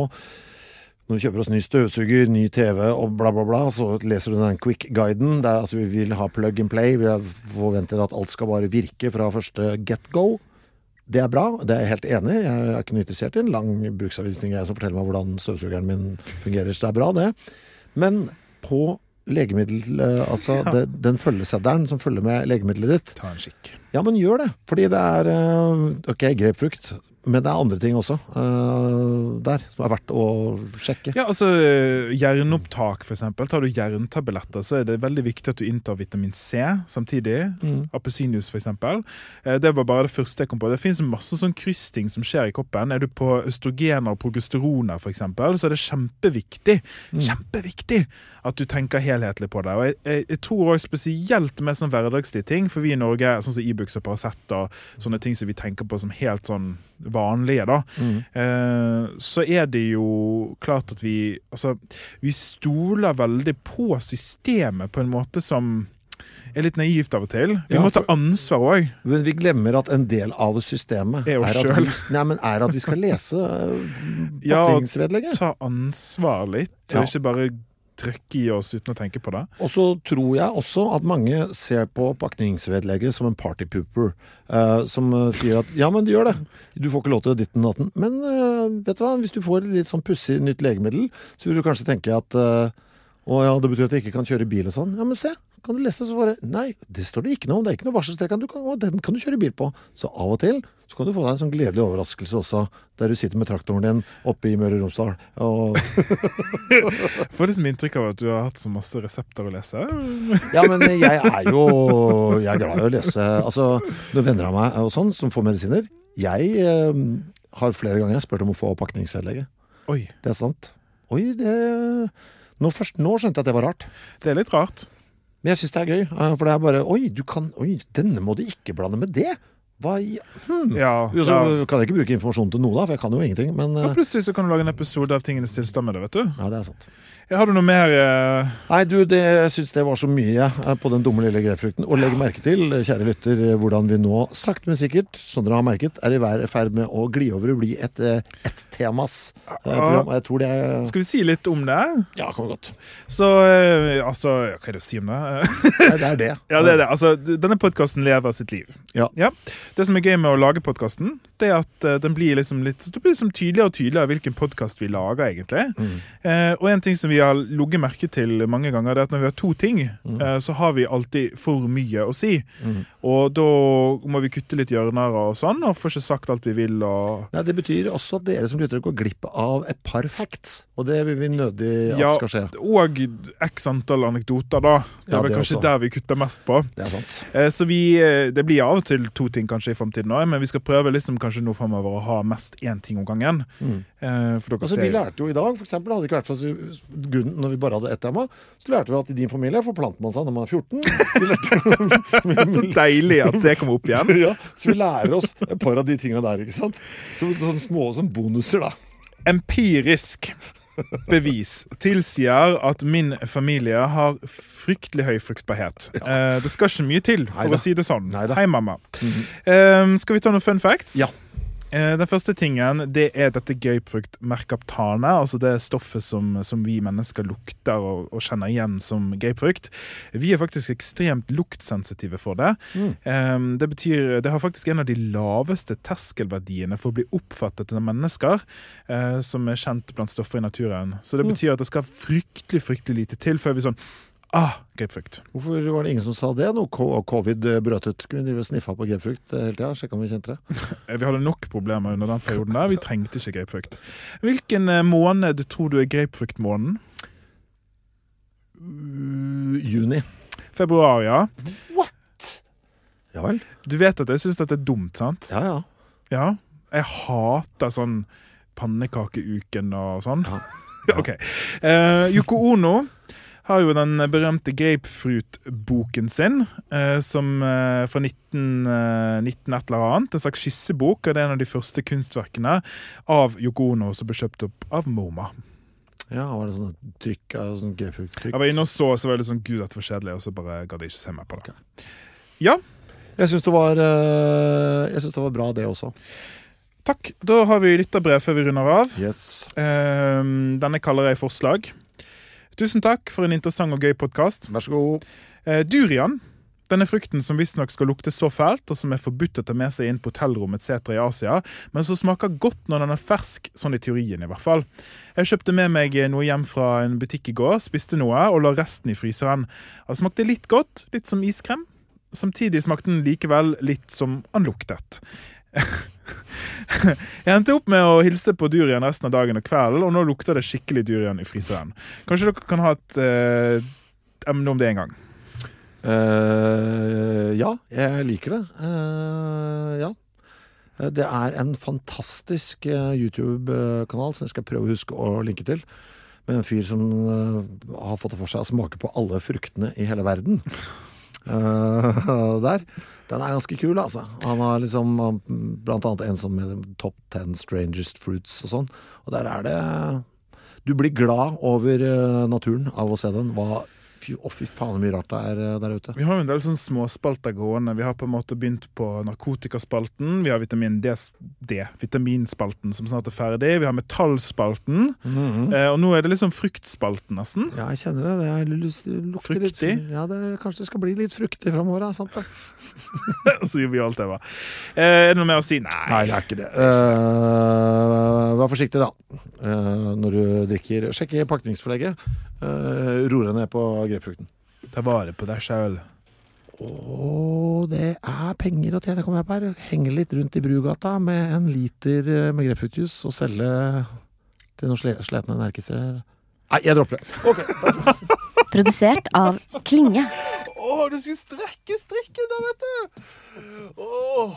når vi kjøper oss ny støvsuger, ny T V og bla bla bla, så leser du den quick-guiden, der altså, vi vil ha plug and play, vi forventer at alt skal bare virke fra første get-go. Det er bra, det er jeg helt enig. Jeg er ikke noe interessert i en lang bruksanvisning jeg som forteller meg hvordan støvsugeren min fungerer, så det er bra det. Men på legemiddel, altså det, den følgeseddelen som følger med legemiddelet ditt. Ta en skikk. Ja, men gjør det. Fordi det er, ok, grepfrukt, men det er andre ting også uh, der som er verdt å sjekke. Ja, altså jernopptak for eksempel. Tar du jerntabletter, så er det veldig viktig at du inntar vitamin C samtidig. Mm. Appelsinjuice for eksempel. Det var bare det første jeg kom på. Det finnes masse sånn krysting som skjer i kroppen. Er du på østrogener og progesteroner for eksempel, så er det kjempeviktig, mm. kjempeviktig at du tenker helhetlig på det. Og jeg, jeg, jeg tror også spesielt med sånn hverdagslige ting, for vi i Norge, sånn som Ibux og Paracet og sånne ting som vi tenker på som helt sånn vanlige da, mm. eh, så er det jo klart at vi, altså, vi stoler veldig på systemet på en måte som er litt naivt av og til. Vi ja, må ta ansvar også. Men vi glemmer at en del av systemet er, er, at, vi, nei, men er at vi skal lese pakningsvedlegget. Ja, ta ansvar litt, ja. Ikke bare trøkke i oss uten å tenke på det. Og så tror jeg også at mange ser på pakningsvedlegget som en partypooper, uh, som uh, sier at, ja, men du gjør det. Du får ikke lov til ditten og datten. Men uh, vet du hva, hvis du får litt sånn pussig nytt legemiddel, så vil du kanskje tenke at, uh, å ja, det betyr at jeg ikke kan kjøre bil og sånn. Ja, men se, kan du lese så bare, nei, det står det ikke noe om, det er ikke noe varselstrekk, du kan, den kan du kjøre bil på. Så av og til, så kan du få deg en sånn gledelig overraskelse også, der du sitter med traktoren din oppe i Møre og Romsdal. Og... Får liksom inntrykk av at du har hatt så masse resepter å lese. Ja, men jeg er jo, jeg er glad i å lese, altså, når venner av meg og sånn, som får medisiner, jeg eh, har flere ganger spurt om å få pakningsvedlegget. Oi. Det er sant. Oi, det... Nå, først, nå skjønte jeg at det var rart. Det er litt rart. Men jeg synes det er gøy, for det er bare, oi, du kan, oi, denne må du ikke blande med det. Hva, hmm. ja, jo, så ja. kan jeg ikke bruke informasjon til noe da, for jeg kan jo ingenting, men... Ja, plutselig så kan du lage en episode av Tingenes tilstand med det, vet du? Ja, det er sant. Har du noe mer? Uh... Nei, du, det, jeg synes det var så mye på den dumme lille grepfrukten. Og legg merke til, kjære lytter, hvordan vi nå, sagt men sikkert, som dere har merket, er i hver ferd med å gli over og bli et, et temas uh, program. Jeg tror det er... Skal vi si litt om det? Ja, kom godt. Så, uh, altså, hva er det å si om det? Nei, det er det. Ja, det er det. Altså, denne podcasten lever sitt liv. Ja. Ja. Det som er gøy med å lage podcasten, det er at uh, den blir liksom litt, det blir liksom tydeligere og tydeligere hvilken podcast vi lager egentlig. Mm. Uh, og en ting som vi har logget merke til mange ganger, det er at når vi har to ting, mm. uh, så har vi alltid for mye å si. Mm. Og da må vi kutte litt hjørner og sånn, og får ikke sagt alt vi vil. Og... Nei, det betyr også at dere som lytter går glipp av et par facts, og det vil vi nødig at ja, skal skje. Og x antall anekdoter da. Det er ja, vel det kanskje også. Der vi kutter mest på. Det er sant. Uh, så vi, det blir av og til to ting kanskje i fremtiden også, men vi skal prøve liksom kanskje nå fremover å ha mest én ting om gangen. Mm. Uh, for dere altså, ser... Vi lærte jo i dag, for eksempel, hadde det ikke vært for grunnen når vi bare hadde ett tema, så lærte vi at i din familie forplanter man seg når man er fjorten. Så deilig at det kommer opp igjen. Ja, så vi lærer oss et par av de tingene der, ikke sant? Så, sånne små som bonuser da. Empirisk bevis tilsier at min familie har fryktelig høy fruktbarhet. Ja. Eh, det skal ikke mye til, for Neida. Å si det sånn. Neida. Hei, mamma. Mm-hmm. Eh, skal vi ta noen fun facts? Ja. Eh, den første tingen, det er dette grapefrukt-merkaptane, altså det stoffet som, som vi mennesker lukter og, og kjenner igjen som grapefrukt. Vi er faktisk ekstremt luktsensitive for det. Mm. Eh, det betyr, det har faktisk en av de laveste terskelverdiene for å bli oppfattet av mennesker, eh, som er kjent blant stoffer i naturen. Så det betyr at det skal fryktelig, fryktelig lite til før vi sånn, ah, grapefrukt. Hvorfor var det ingen som sa det? Nå covid brøt ut. Kunne vi drive og sniffa på grapefrukt hele tida? Sjekke om vi kjente det. Vi hadde nok problemer under den perioden der. Vi trengte ikke grapefrukt. Hvilken måned tror du er grapefruktmåneden? Uh, juni. Februar, ja. What? Ja vel. Du vet at jeg synes dette er dumt, sant? Ja, ja. Ja, jeg hater sånn pannekakeuken og sånn. Ja. Ja. Ok. Uh, Yoko Ono har jo den berømte grapefruit-boken sin, eh, som eh, fra nitten, eh, nitten et eller annet, en slags skissebok, og det er en av de første kunstverkene av Yoko Ono som ble kjøpt opp av MoMA. Ja, var det sånn trykk av sånn grapefruit-trykk? Jeg var inne og så, så var det sånn, gud, det var kjedelig, og så bare gadd jeg ikke se meg på det. Okay. Ja. Jeg synes det var, jeg synes det var bra det også. Takk. Da har vi lytterbrev før vi runder av. Yes. Eh, denne kaller jeg forslag. Tusen takk for en interessant og gøy podcast. Vær så god. Eh, durian, denne frukten som visstnok skal lukte så fælt, og som er forbudt å ta med seg inn på hotellrom et cetera i Asia, men som smaker godt når den er fersk, sånn i teorien i hvert fall. Jeg kjøpte med meg noe hjem fra en butikk i går, spiste noe, og la resten i fryseren. Det smakte litt godt, litt som iskrem. Samtidig smakte den likevel litt som den luktet. Jeg endte opp med å hilse på durian resten av dagen og kvelden, og nå lukter det skikkelig durian i fryseren. Kanskje dere kan ha et eh, emne om det en gang? Uh, ja, jeg liker det. Uh, ja. Det er en fantastisk uh, YouTube-kanal som jeg skal prøve å huske å linke til, med en fyr som uh, har fått det for seg å smake på alle fruktene i hele verden. Uh, der. Den er ganske kul, altså. Han har liksom blant annet en som med top ten strangest fruits og sånn. Og der er det... Du blir glad over uh, naturen av å se den. Hva... Fy, å fy faen, mye rart det er der ute. Vi har jo en del sånn småspalter gående. Vi har på en måte begynt på narkotikaspalten. Vi har vitamin D, D vitaminspalten som snart er ferdig. Vi har metallspalten. Mm-hmm. Eh, og nå er det liksom fruktspalten nesten. Ja, jeg kjenner det. Det er lyst, lukter fruktig. Litt, ja, det, kanskje det skal bli litt fruktig fremover, sant det? Så gjør vi alt det, va? Eh, er det noe mer å si? Nei. Nei, det er ikke det. Uh, vær forsiktig da. Uh, når du drikker. Sjekk i pakningsforlegget. Uh, Ror deg ned på grapefrukten. Ta vare på deg selv. Åh, det er penger å tjene, kommer jeg på her. Henge litt rundt i Brugata med en liter med grapefruktjus og selge til noen sletne nærkiser. Nei, jeg dropper det. Ok. Produsert av Klinge. Åh, du skal strekke strikken da, vet du. Åh.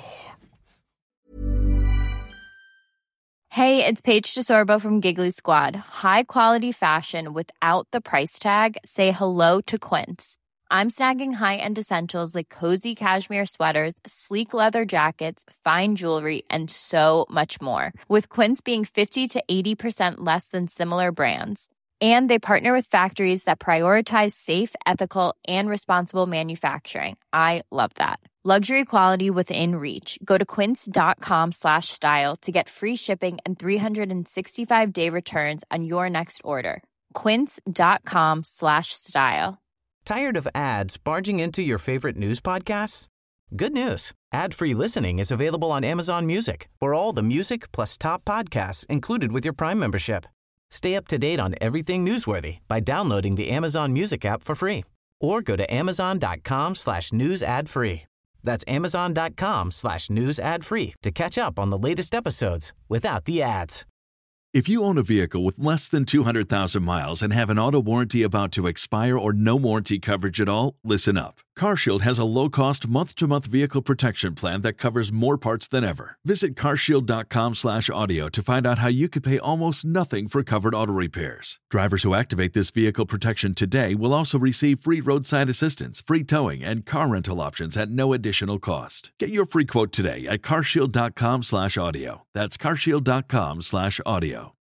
Hey, it's Paige DeSorbo from Giggly Squad. High quality fashion without the price tag. Say hello to Quince. I'm snagging high-end essentials like cozy cashmere sweaters, sleek leather jackets, fine jewelry, and so much more. With Quince being fifty to eighty percent less than similar brands. And they partner with factories that prioritize safe, ethical, and responsible manufacturing. I love that. Luxury quality within reach. Go to quince.com slash style to get free shipping and three sixty-five day returns on your next order. Quince.com slash style. Tired of ads barging into your favorite news podcasts? Good news. Ad-free listening is available on Amazon Music for all the music plus top podcasts included with your Prime membership. Stay up to date on everything newsworthy by downloading the Amazon Music app for free or go to amazon.com slash news ad free. That's amazon.com slash news ad free to catch up on the latest episodes without the ads. If you own a vehicle with less than two hundred thousand miles and have an auto warranty about to expire or no warranty coverage at all, listen up. CarShield has a low-cost month-to-month vehicle protection plan that covers more parts than ever. Visit carshield.com slash audio to find out how you could pay almost nothing for covered auto repairs. Drivers who activate this vehicle protection today will also receive free roadside assistance, free towing, and car rental options at no additional cost. Get your free quote today at carshield.com slash audio. That's carshield.com slash audio.